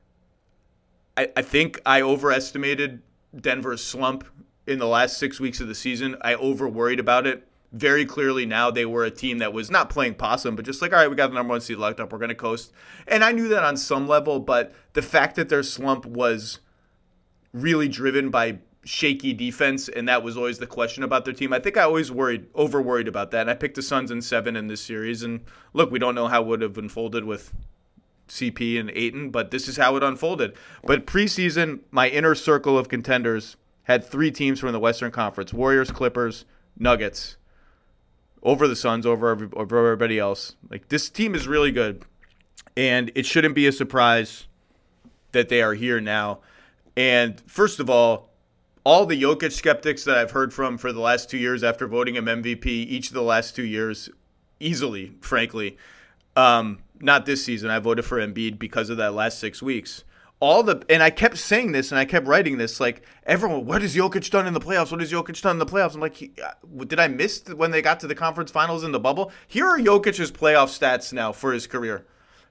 S1: I think I overestimated Denver's slump in the last 6 weeks of the season. I over-worried about it. Very clearly now they were a team that was not playing possum, but just like, all right, we got the number 1 seed locked up. We're going to coast. And I knew that on some level, but the fact that their slump was really driven by shaky defense, and that was always the question about their team. I think I always over-worried about that, and I picked the Suns in 7 in this series. And look, we don't know how it would have unfolded with CP and Ayton, but this is how it unfolded. But preseason, my inner circle of contenders had 3 teams from the Western Conference: Warriors, Clippers, Nuggets, over the Suns, over everybody else. Like, this team is really good, and it shouldn't be a surprise that they are here now. And first of all the Jokic skeptics that I've heard from for the last 2 years after voting him MVP, each of the last 2 years, easily, frankly, not this season. I voted for Embiid because of that last 6 weeks. And I kept saying this and I kept writing this, like, everyone, what has Jokic done in the playoffs? What has Jokic done in the playoffs? I'm like, did I miss when they got to the conference finals in the bubble? Here are Jokic's playoff stats now for his career.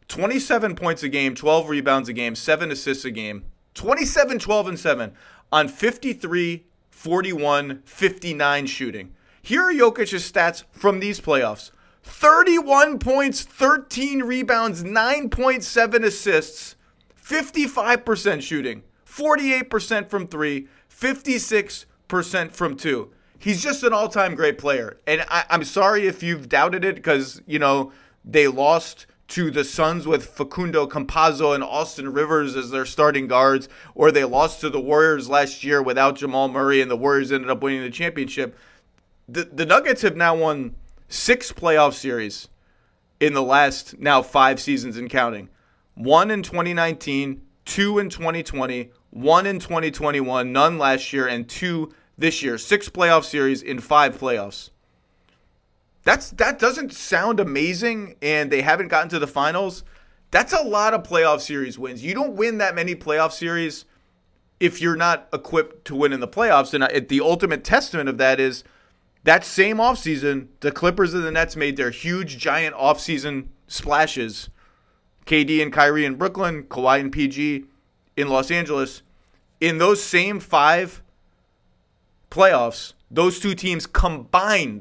S1: 27 points a game, 12 rebounds a game, 7 assists a game. 27, 12, and 7 on 53, 41, 59 shooting. Here are Jokic's stats from these playoffs. 31 points, 13 rebounds, 9.7 assists, 55% shooting, 48% from 3, 56% from 2. He's just an all-time great player. And I'm sorry if you've doubted it because, they lost to the Suns with Facundo Campazzo and Austin Rivers as their starting guards, or they lost to the Warriors last year without Jamal Murray and the Warriors ended up winning the championship. The Nuggets have now won 6 playoff series in the last now 5 seasons and counting. 1 in 2019, 2 in 2020, 1 in 2021, none last year, and 2 this year. 6 playoff series in 5 playoffs. That doesn't sound amazing, and they haven't gotten to the finals. That's a lot of playoff series wins. You don't win that many playoff series if you're not equipped to win in the playoffs. And the ultimate testament of that is that same offseason, the Clippers and the Nets made their huge, giant offseason splashes. KD and Kyrie in Brooklyn, Kawhi and PG in Los Angeles. In those same 5 playoffs, those 2 teams combined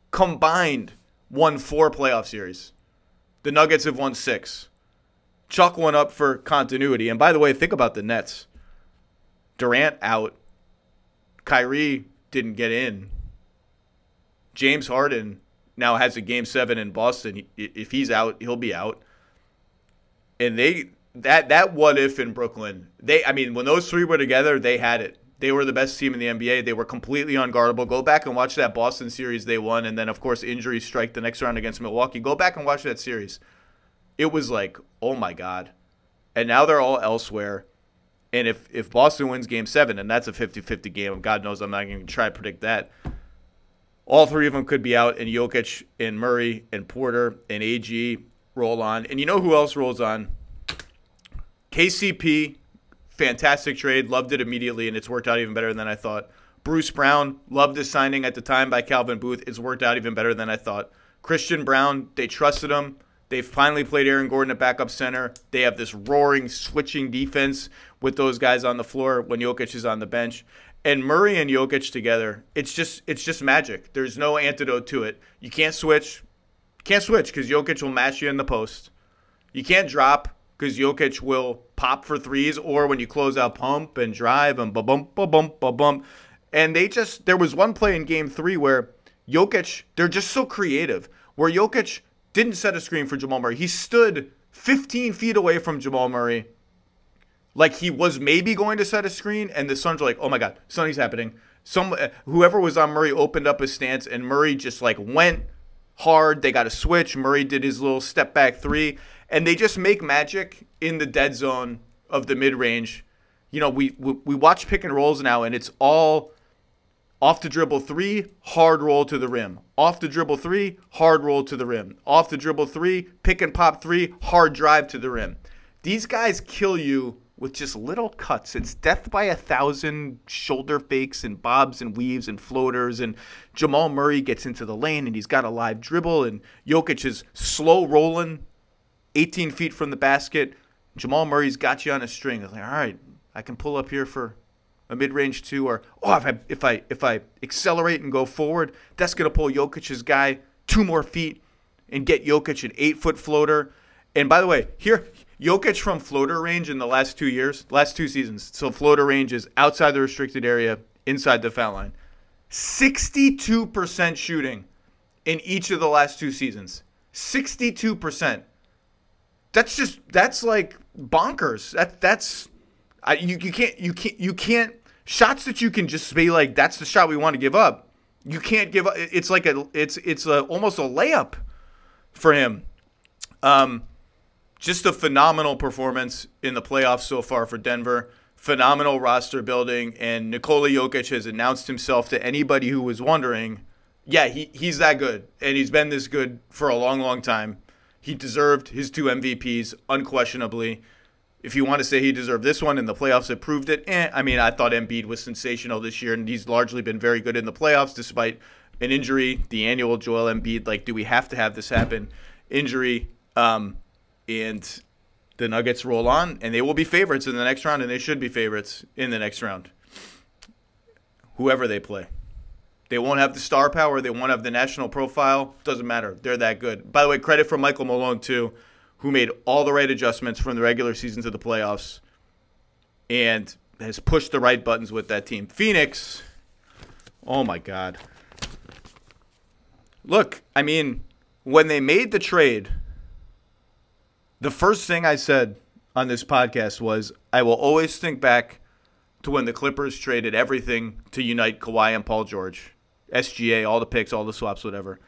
S1: won 4 playoff series. The Nuggets have won 6. Chalk one up for continuity. And by the way, think about the Nets. Durant out. Kyrie didn't get in. James Harden now has a Game 7 in Boston. If he's out, he'll be out. And that what if in Brooklyn, when those 3 were together, they had it. They were the best team in the NBA. They were completely unguardable. Go back and watch that Boston series they won. And then, of course, injuries strike the next round against Milwaukee. Go back and watch that series. It was like, oh, my God. And now they're all elsewhere. And if Boston wins Game 7, and that's a 50-50 game, God knows I'm not going to try to predict that, all 3 of them could be out, and Jokic and Murray and Porter and AG roll on. And you know who else rolls on? KCP. Fantastic trade. Loved it immediately, and it's worked out even better than I thought. Bruce Brown, loved his signing at the time by Calvin Booth. It's worked out even better than I thought. Christian Brown, they trusted him. They finally played Aaron Gordon at backup center. They have this roaring, switching defense with those guys on the floor when Jokic is on the bench. And Murray and Jokic together, it's just magic. There's no antidote to it. You can't switch. Can't switch because Jokic will mash you in the post. You can't drop because Jokic will pop for threes, or when you close out, pump and drive and ba-bump, ba-bump, ba-bump. And there was one play in Game 3 where Jokic, they're just so creative, where Jokic didn't set a screen for Jamal Murray. He stood 15 feet away from Jamal Murray like he was maybe going to set a screen, and the Suns were like, oh my God, something's happening. Whoever was on Murray opened up his stance, and Murray just went hard. They got a switch. Murray did his little step back 3. And they just make magic in the dead zone of the mid-range. We watch pick and rolls now, and it's all off the dribble 3, hard roll to the rim. Off the dribble 3, hard roll to the rim. Off the dribble 3, pick and pop 3, hard drive to the rim. These guys kill you with just little cuts. It's death by 1,000 shoulder fakes and bobs and weaves and floaters. And Jamal Murray gets into the lane, and he's got a live dribble, and Jokic is slow rolling 18 feet from the basket. Jamal Murray's got you on a string. It's like, all right, I can pull up here for a mid-range 2, or if I accelerate and go forward, that's gonna pull Jokic's guy 2 more feet and get Jokic an 8-foot floater. And by the way, here Jokic from floater range in the last 2 seasons. So floater range is outside the restricted area, inside the foul line. 62% shooting in each of the last 2 seasons. 62%. That's like bonkers. You can't shots that you can just be like, that's the shot we want to give up. You can't give up. It's like it's almost a layup for him. Just a phenomenal performance in the playoffs so far for Denver. Phenomenal roster building, and Nikola Jokic has announced himself to anybody who was wondering, yeah, he's that good, and he's been this good for a long, long time. He deserved his 2 MVPs, unquestionably. If you want to say he deserved this one, and the playoffs have proved it, I thought Embiid was sensational this year, and he's largely been very good in the playoffs despite an injury. The annual Joel Embiid, do we have to have this happen? Injury. And the Nuggets roll on, and they will be favorites in the next round, and they should be favorites in the next round. Whoever they play. They won't have the star power. They won't have the national profile. Doesn't matter. They're that good. By the way, credit for Michael Malone, too, who made all the right adjustments from the regular season to the playoffs and has pushed the right buttons with that team. Phoenix, oh, my God. Look, I mean, when they made the trade, the first thing I said on this podcast was I will always think back to when the Clippers traded everything to unite Kawhi and Paul George. SGA, all the picks, all the swaps, whatever.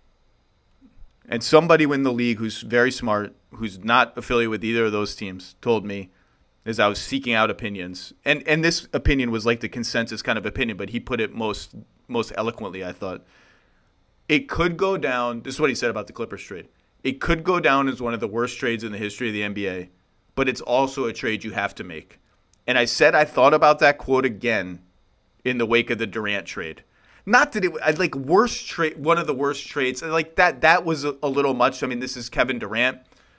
S1: And somebody in the league who's very smart, who's not affiliated with either of those teams, told me as I was seeking out opinions. And this opinion was like the consensus kind of opinion, but he put it most eloquently, I thought. It could go down, this is what he said about the Clippers trade. It could go down as one of the worst trades in the history of the NBA, but it's also a trade you have to make. And I said I thought about that quote again in the wake of the Durant trade. Not that it like worst trade, one of the worst trades. Like that was a little much. I mean, this is Kevin Durant.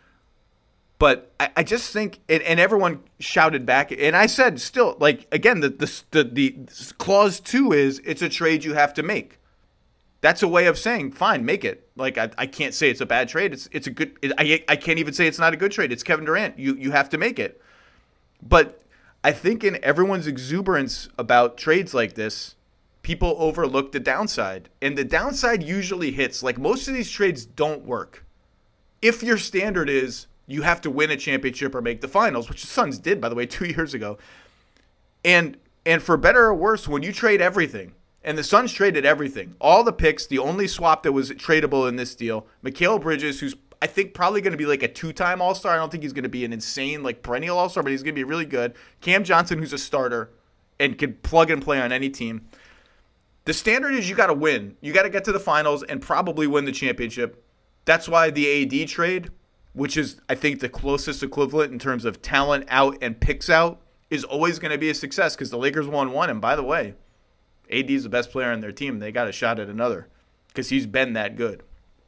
S1: But I just think, and everyone shouted back, and I said still, like, again, the clause 2 is it's a trade you have to make. That's a way of saying, fine, make it. Like, I can't say it's a bad trade. It's a good. I can't even say it's not a good trade. It's Kevin Durant. You have to make it. But I think in everyone's exuberance about trades like this, people overlook the downside. And the downside usually hits. Like, most of these trades don't work. If your standard is you have to win a championship or make the finals, which the Suns did, by the way, 2 years ago. And for better or worse, when you trade everything, and the Suns traded everything, all the picks, the only swap that was tradable in this deal, Mikal Bridges, who's I think probably going to be like a 2-time All-Star. I don't think he's going to be an insane, like, perennial All-Star, but he's going to be really good. Cam Johnson, who's a starter and can plug and play on any team. The standard is you got to win. You got to get to the finals and probably win the championship. That's why the AD trade, which is, I think, the closest equivalent in terms of talent out and picks out, is always going to be a success because the Lakers won one. And by the way, AD is the best player on their team. They got a shot at another because he's been that good.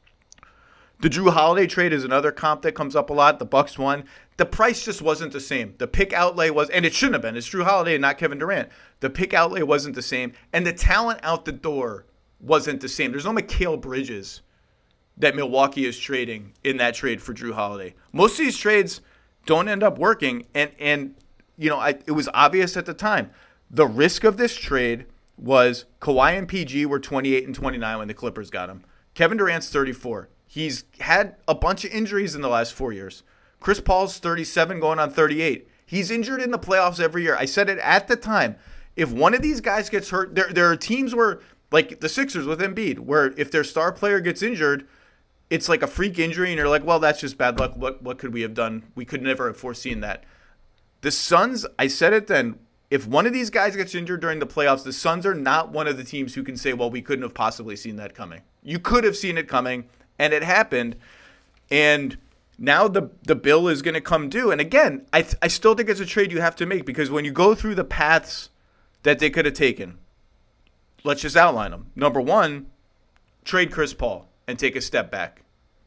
S1: The Jrue Holiday trade is another comp that comes up a lot. The Bucks won. The price just wasn't the same. The pick outlay was, and it shouldn't have been. It's Jrue Holiday and not Kevin Durant. The pick outlay wasn't the same, and the talent out the door wasn't the same. There's no Mikal Bridges that Milwaukee is trading in that trade for Jrue Holiday. Most of these trades don't end up working, and you know, it was obvious at the time. The risk of this trade was Kawhi and PG were 28 and 29 when the Clippers got him. Kevin Durant's 34. He's had a bunch of injuries in the last 4 years. Chris Paul's 37 going on 38. He's injured in the playoffs every year. I said it at the time. If one of these guys gets hurt, there are teams where, like the Sixers with Embiid, where if their star player gets injured, it's like a freak injury, and you're like, well, that's just bad luck. What could we have done? We could never have foreseen that. The Suns, I said it then, if one of these guys gets injured during the playoffs, the Suns are not one of the teams who can say, well, we couldn't have possibly seen that coming. You could have seen it coming, and it happened. And now the bill is going to come due. And again, I still think it's a trade you have to make because when you go through the paths that they could have taken, let's just outline them. Number one, trade Chris Paul and take a step back.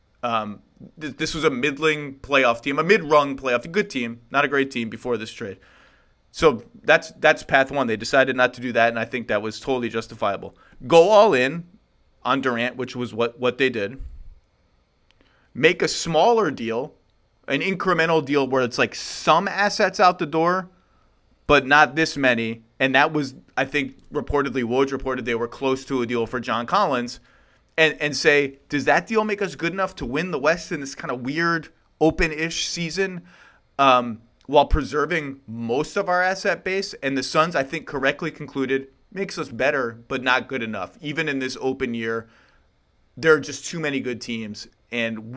S1: This was a middling playoff team, a mid-rung playoff, a good team, not a great team before this trade. So that's path one. They decided not to do that, and I think that was totally justifiable. Go all in on Durant, which was what they did. Make a smaller deal, an incremental deal where it's like some assets out the door, but not this many. And that was, I think, reportedly, Woj reported they were close to a deal for John Collins. And say, does that deal make us good enough to win the West in this kind of weird, open-ish season while preserving most of our asset base? And the Suns, I think, correctly concluded, makes us better, but not good enough. Even in this open year, there are just too many good teams. And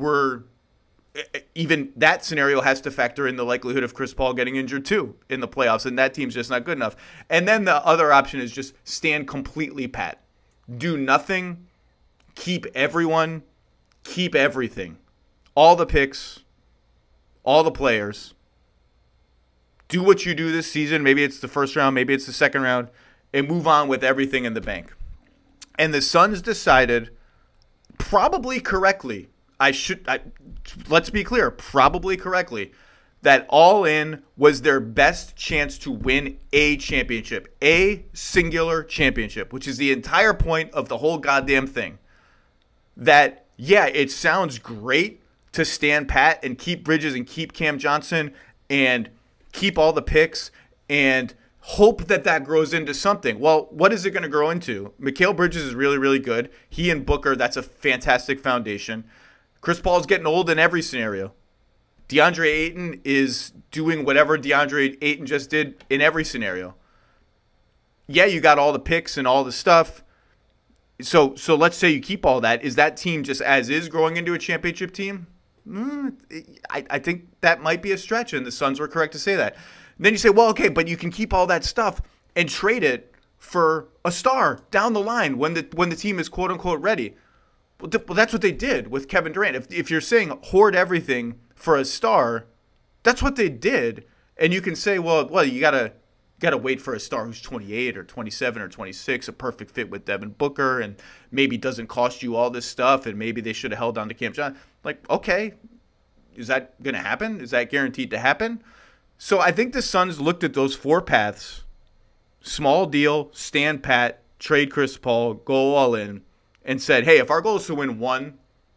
S1: even that scenario has to factor in the likelihood of Chris Paul getting injured too in the playoffs, and that team's just not good enough. And then the other option is just stand completely pat. Do nothing. Keep everyone. Keep everything. All the picks. All the players. Do what you do this season. Maybe it's the first round. Maybe it's the second round. And move on with everything in the bank. And the Suns decided, probably correctly, let's be clear, probably correctly, that All In was their best chance to win a championship, a singular championship, which is the entire point of the whole goddamn thing. That, yeah, it sounds great to stand pat and keep Bridges and keep Cam Johnson and keep all the picks and hope that grows into something. Well, what is it going to grow into? Mikal Bridges is really, really good. He and Booker, that's a fantastic foundation. Chris Paul's getting old in every scenario. DeAndre Ayton is doing whatever DeAndre Ayton just did in every scenario. Yeah, you got all the picks and all the stuff. So let's say you keep all that. Is that team just as is growing into a championship team? I think that might be a stretch, and the Suns were correct to say that. And then you say, well, okay, but you can keep all that stuff and trade it for a star down the line when the team is quote-unquote ready. Well, that's what they did with Kevin Durant. If you're saying hoard everything for a star, that's what they did. And you can say, well, you gotta wait for a star who's 28 or 27 or 26, a perfect fit with Devin Booker, and maybe doesn't cost you all this stuff, and maybe they should have held on to Cam Johnson. Like, okay, is that going to happen? Is that guaranteed to happen? So I think the Suns looked at those four paths: small deal, stand pat, trade Chris Paul, go all in, and said, hey, if our goal is to win one,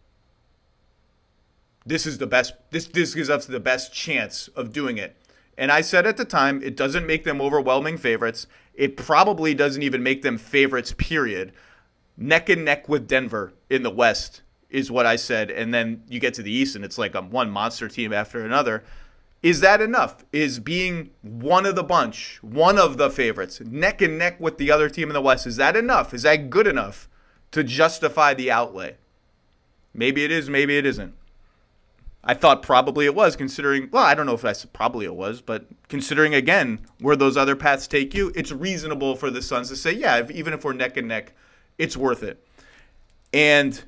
S1: this is the best. This gives us the best chance of doing it. And I said at the time, it doesn't make them overwhelming favorites. It probably doesn't even make them favorites, period. Neck and neck with Denver in the West is what I said. And then you get to the East, and it's like one monster team after another. Is that enough? Is being one of the bunch, one of the favorites, neck and neck with the other team in the West, is that enough? Is that good enough to justify the outlay? Maybe it is, maybe it isn't. I thought probably it was, considering, well, I don't know if that's probably it was, but considering, again, where those other paths take you, it's reasonable for the Suns to say, yeah, even if we're neck and neck, it's worth it. And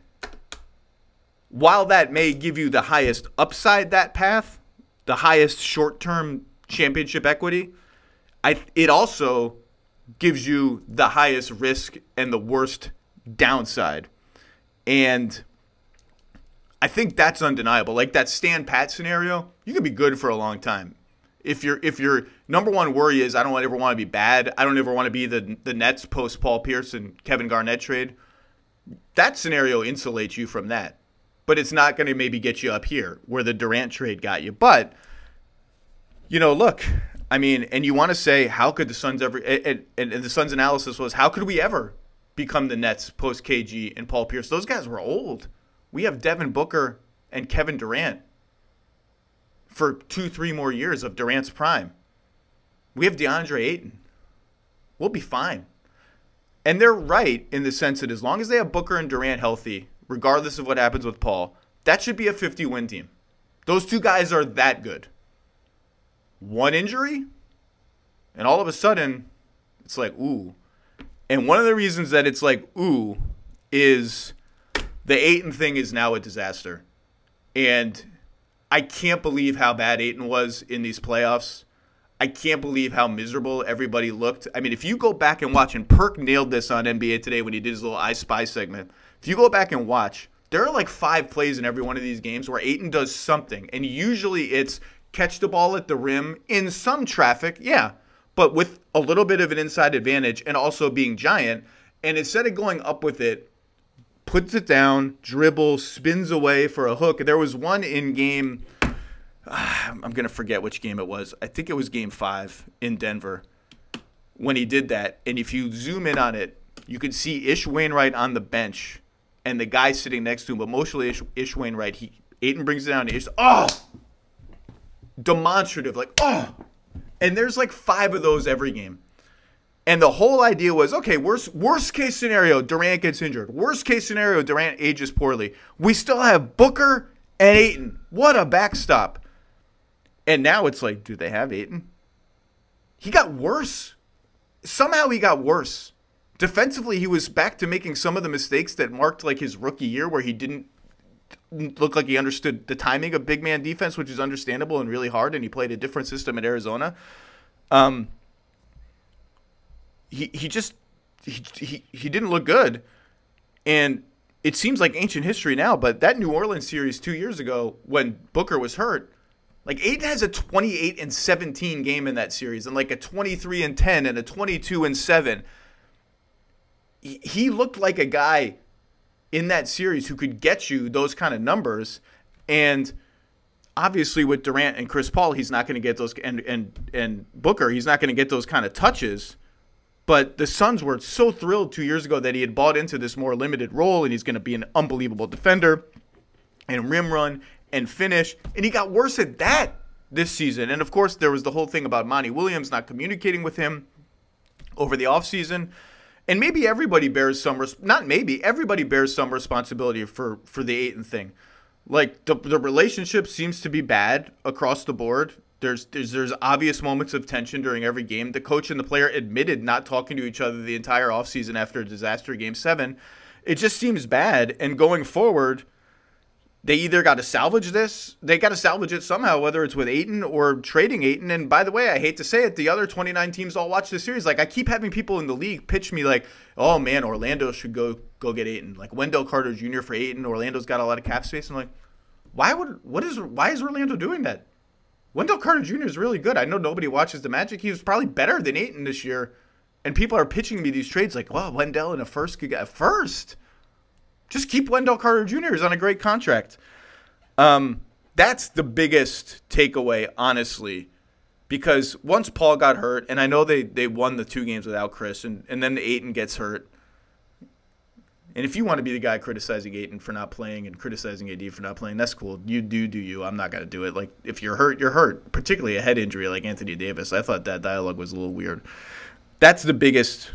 S1: while that may give you the highest upside, that path, the highest short-term championship equity, it also gives you the highest risk and the worst downside. And I think that's undeniable. Like that stand pat scenario, you could be good for a long time. If your number one worry is I don't ever want to be bad, I don't ever want to be the Nets post Paul Pierce and Kevin Garnett trade, that scenario insulates you from that. But it's not going to maybe get you up here where the Durant trade got you. But, look, I mean, and you want to say how could the Suns ever, and the Suns analysis was how could we ever become the Nets post KG and Paul Pierce? Those guys were old. We have Devin Booker and Kevin Durant for 2-3 more years of Durant's prime. We have DeAndre Ayton. We'll be fine. And they're right in the sense that as long as they have Booker and Durant healthy, regardless of what happens with Paul, that should be a 50-win team. Those two guys are that good. One injury, and all of a sudden, it's like, ooh. And one of the reasons that it's like, ooh, is the Ayton thing is now a disaster. And I can't believe how bad Ayton was in these playoffs. I can't believe how miserable everybody looked. I mean, if you go back and watch, and Perk nailed this on NBA Today when he did his little I Spy segment. If you go back and watch, there are like 5 plays in every one of these games where Ayton does something. And usually it's catch the ball at the rim in some traffic, yeah, but with a little bit of an inside advantage and also being giant. And instead of going up with it, puts it down, dribbles, spins away for a hook. There was one in game, I'm going to forget which game it was. I think it was game 5 in Denver when he did that. And if you zoom in on it, you could see Ish Wainwright on the bench and the guy sitting next to him, but mostly Ish Wainwright. Ayton brings it down to Ish. Oh! Demonstrative, like, oh! And there's like 5 of those every game. And the whole idea was, okay, worst case scenario, Durant gets injured. Worst case scenario, Durant ages poorly. We still have Booker and Ayton. What a backstop. And now it's like, do they have Ayton? He got worse. Somehow he got worse. Defensively, he was back to making some of the mistakes that marked like his rookie year where he didn't look like he understood the timing of big man defense, which is understandable and really hard, and he played a different system at Arizona. He didn't look good. And it seems like ancient history now, but that New Orleans series 2 years ago when Booker was hurt, like Ayton has a 28-17 game in that series and like a 23-10 and a 22-7. He looked like a guy in that series who could get you those kind of numbers. And obviously with Durant and Chris Paul, he's not going to get those, and Booker, he's not going to get those kind of touches. But the Suns were so thrilled 2 years ago that he had bought into this more limited role and he's going to be an unbelievable defender and rim run and finish. And he got worse at that this season. And, of course, there was the whole thing about Monty Williams not communicating with him over the offseason. And maybe everybody bears some everybody bears some responsibility for the Ayton thing. Like, the relationship seems to be bad across the board. There's obvious moments of tension during every game. The coach and the player admitted not talking to each other the entire offseason after a disaster Game 7. It just seems bad. And going forward, they either got to salvage this. They got to salvage it somehow, whether it's with Ayton or trading Ayton. And by the way, I hate to say it, the other 29 teams all watch this series. Like, I keep having people in the league pitch me like, oh, man, Orlando should go get Ayton. Like, Wendell Carter Jr. for Ayton. Orlando's got a lot of cap space. I'm like, why is Orlando doing that? Wendell Carter Jr. is really good. I know nobody watches the Magic. He was probably better than Ayton this year. And people are pitching me these trades like, well, Wendell in a first could get a first. Just keep Wendell Carter Jr. He's on a great contract. That's the biggest takeaway, honestly. Because once Paul got hurt, and I know they won the 2 games without Chris, and then Ayton gets hurt. And if you want to be the guy criticizing Ayton for not playing and criticizing AD for not playing, that's cool. You do you. I'm not going to do it. Like, if you're hurt, you're hurt. Particularly a head injury like Anthony Davis. I thought that dialogue was a little weird. That's the biggest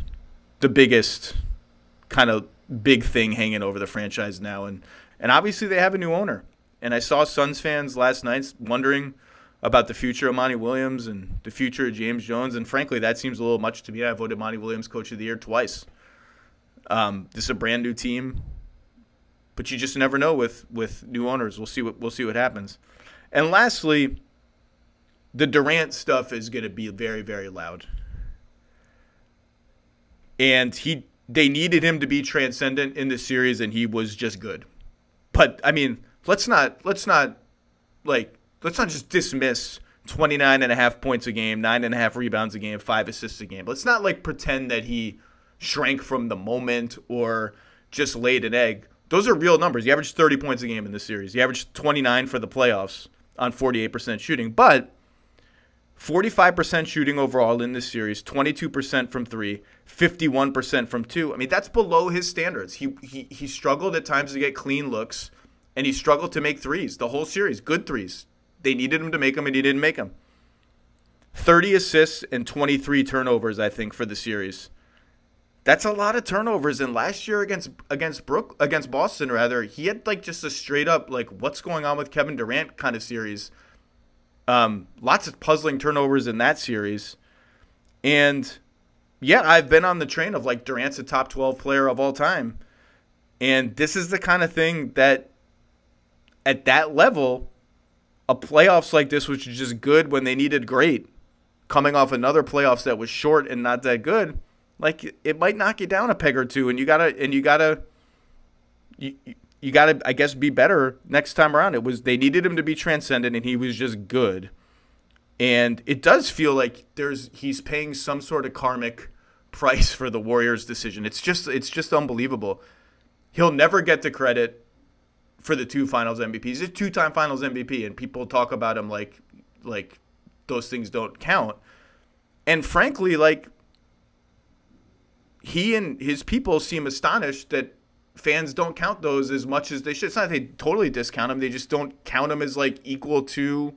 S1: kind of big thing hanging over the franchise now. And obviously they have a new owner. And I saw Suns fans last night wondering about the future of Monty Williams and the future of James Jones. And frankly, that seems a little much to me. I voted Monty Williams Coach of the Year twice. This is a brand new team, but you just never know with new owners. We'll see what happens. And lastly, the Durant stuff is going to be very, very loud. And they needed him to be transcendent in this series, and he was just good. But I mean, let's not just dismiss 29.5 points a game, 9.5 rebounds a game, 5 assists a game. Let's not pretend that he shrank from the moment or just laid an egg. Those are real numbers. He averaged 30 points a game in this series. He averaged 29 for the playoffs on 48% shooting. But 45% shooting overall in this series, 22% from 3, 51% from 2. I mean, that's below his standards. He struggled at times to get clean looks, and he struggled to make threes the whole series, good threes. They needed him to make them, and he didn't make them. 30 assists and 23 turnovers, I think, for the series. That's a lot of turnovers. And last year against Boston, he had just a straight up what's going on with Kevin Durant kind of series. Lots of puzzling turnovers in that series. And yeah, I've been on the train of Durant's a top 12 player of all time. And this is the kind of thing that at that level, a playoffs like this, which is just good when they needed great, coming off another playoffs that was short and not that good, it might knock you down a peg or two, and you gotta, I guess, be better next time around. They needed him to be transcendent, and he was just good. And it does feel like he's paying some sort of karmic price for the Warriors' decision. It's just unbelievable. He'll never get the credit for the 2 Finals MVPs. He's a 2-time Finals MVP, and people talk about him like those things don't count. And frankly, he and his people seem astonished that fans don't count those as much as they should. It's not that they totally discount them. They just don't count them as equal to,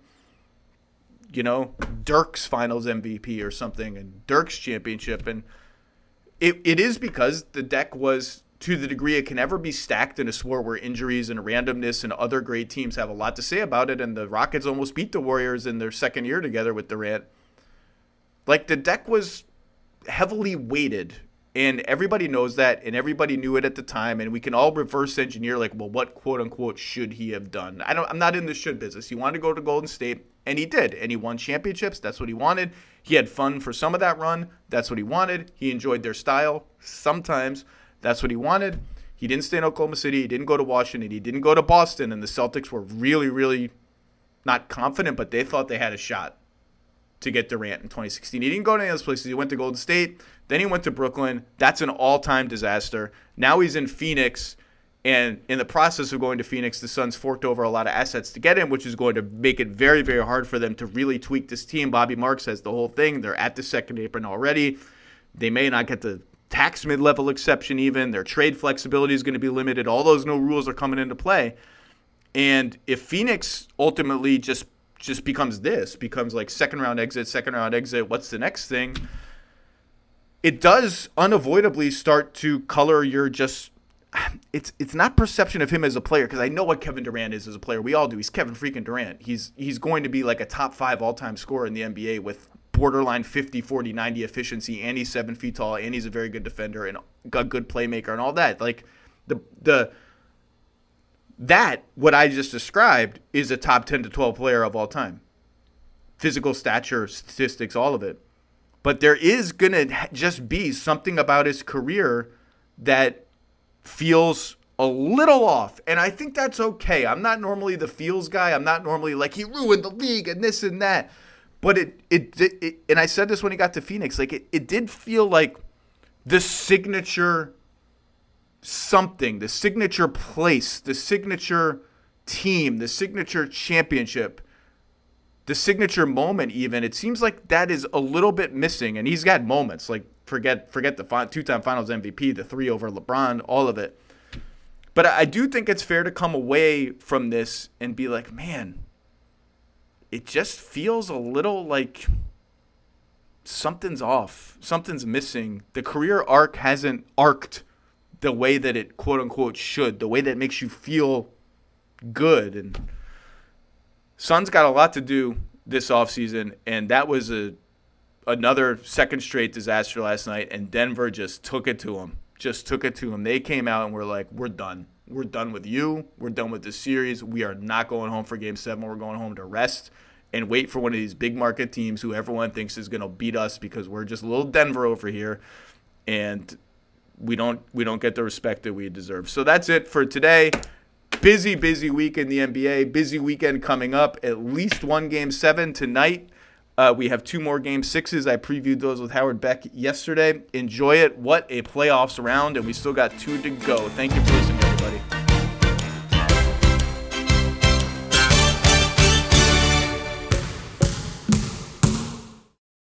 S1: Dirk's Finals MVP or something and Dirk's championship. And it is because the deck was, to the degree it can ever be stacked in a sport where injuries and randomness and other great teams have a lot to say about it. And the Rockets almost beat the Warriors in their second year together with Durant. The deck was heavily weighted. And everybody knows that, and everybody knew it at the time, and we can all reverse engineer, what quote-unquote should he have done? I'm not in the should business. He wanted to go to Golden State, and he did, and he won championships. That's what he wanted. He had fun for some of that run. That's what he wanted. He enjoyed their style sometimes. That's what he wanted. He didn't stay in Oklahoma City. He didn't go to Washington. He didn't go to Boston. And the Celtics were really, really not confident, but they thought they had a shot to get Durant in 2016. He didn't go to any of those places. He went to Golden State. Then he went to Brooklyn. That's an all-time disaster. Now he's in Phoenix. And in the process of going to Phoenix, the Suns forked over a lot of assets to get him, which is going to make it very, very hard for them to really tweak this team. Bobby Marks says the whole thing. They're at the second apron already. They may not get the tax mid-level exception even. Their trade flexibility is going to be limited. All those new rules are coming into play. And if Phoenix ultimately just becomes like second-round exit, what's the next thing? It does unavoidably start to color your just – it's not perception of him as a player, because I know what Kevin Durant is as a player. We all do. He's Kevin freaking Durant. He's going to be like a top 5 all-time scorer in the NBA with borderline 50, 40, 90 efficiency, and he's 7 feet tall, and he's a very good defender and a good playmaker and all that. Like what I just described is a top 10 to 12 player of all time. Physical stature, statistics, all of it. But there is going to just be something about his career that feels a little off, and I think that's okay. I'm not normally the feels guy. I'm not normally like he ruined the league and this and that, but it and I said this when he got to Phoenix, like it did feel like the signature something, the signature place, the signature team, the signature championship, the signature moment even. It seems like that is a little bit missing, and he's got moments like Forget the 2-time Finals MVP, the 3 over LeBron, all of it. But I do think it's fair to come away from this and be like, man, it just feels a little like something's off. Something's missing. The career arc hasn't arced the way that it quote-unquote should, the way that makes you feel good. And Suns got a lot to do this offseason, and that was another second straight disaster last night, and Denver just took it to them. They came out and were like, we're done. We're done with you. We're done with this series. We are not going home for Game 7. We're going home to rest and wait for one of these big market teams who everyone thinks is going to beat us because we're just a little Denver over here, and we don't get the respect that we deserve. So that's it for today. Busy week in the NBA. Busy weekend coming up. At least one Game 7 tonight. We have 2 more Game 6s. I previewed those with Howard Beck yesterday. Enjoy it. What a playoffs round, and we still got 2 to go. Thank you for listening, everybody.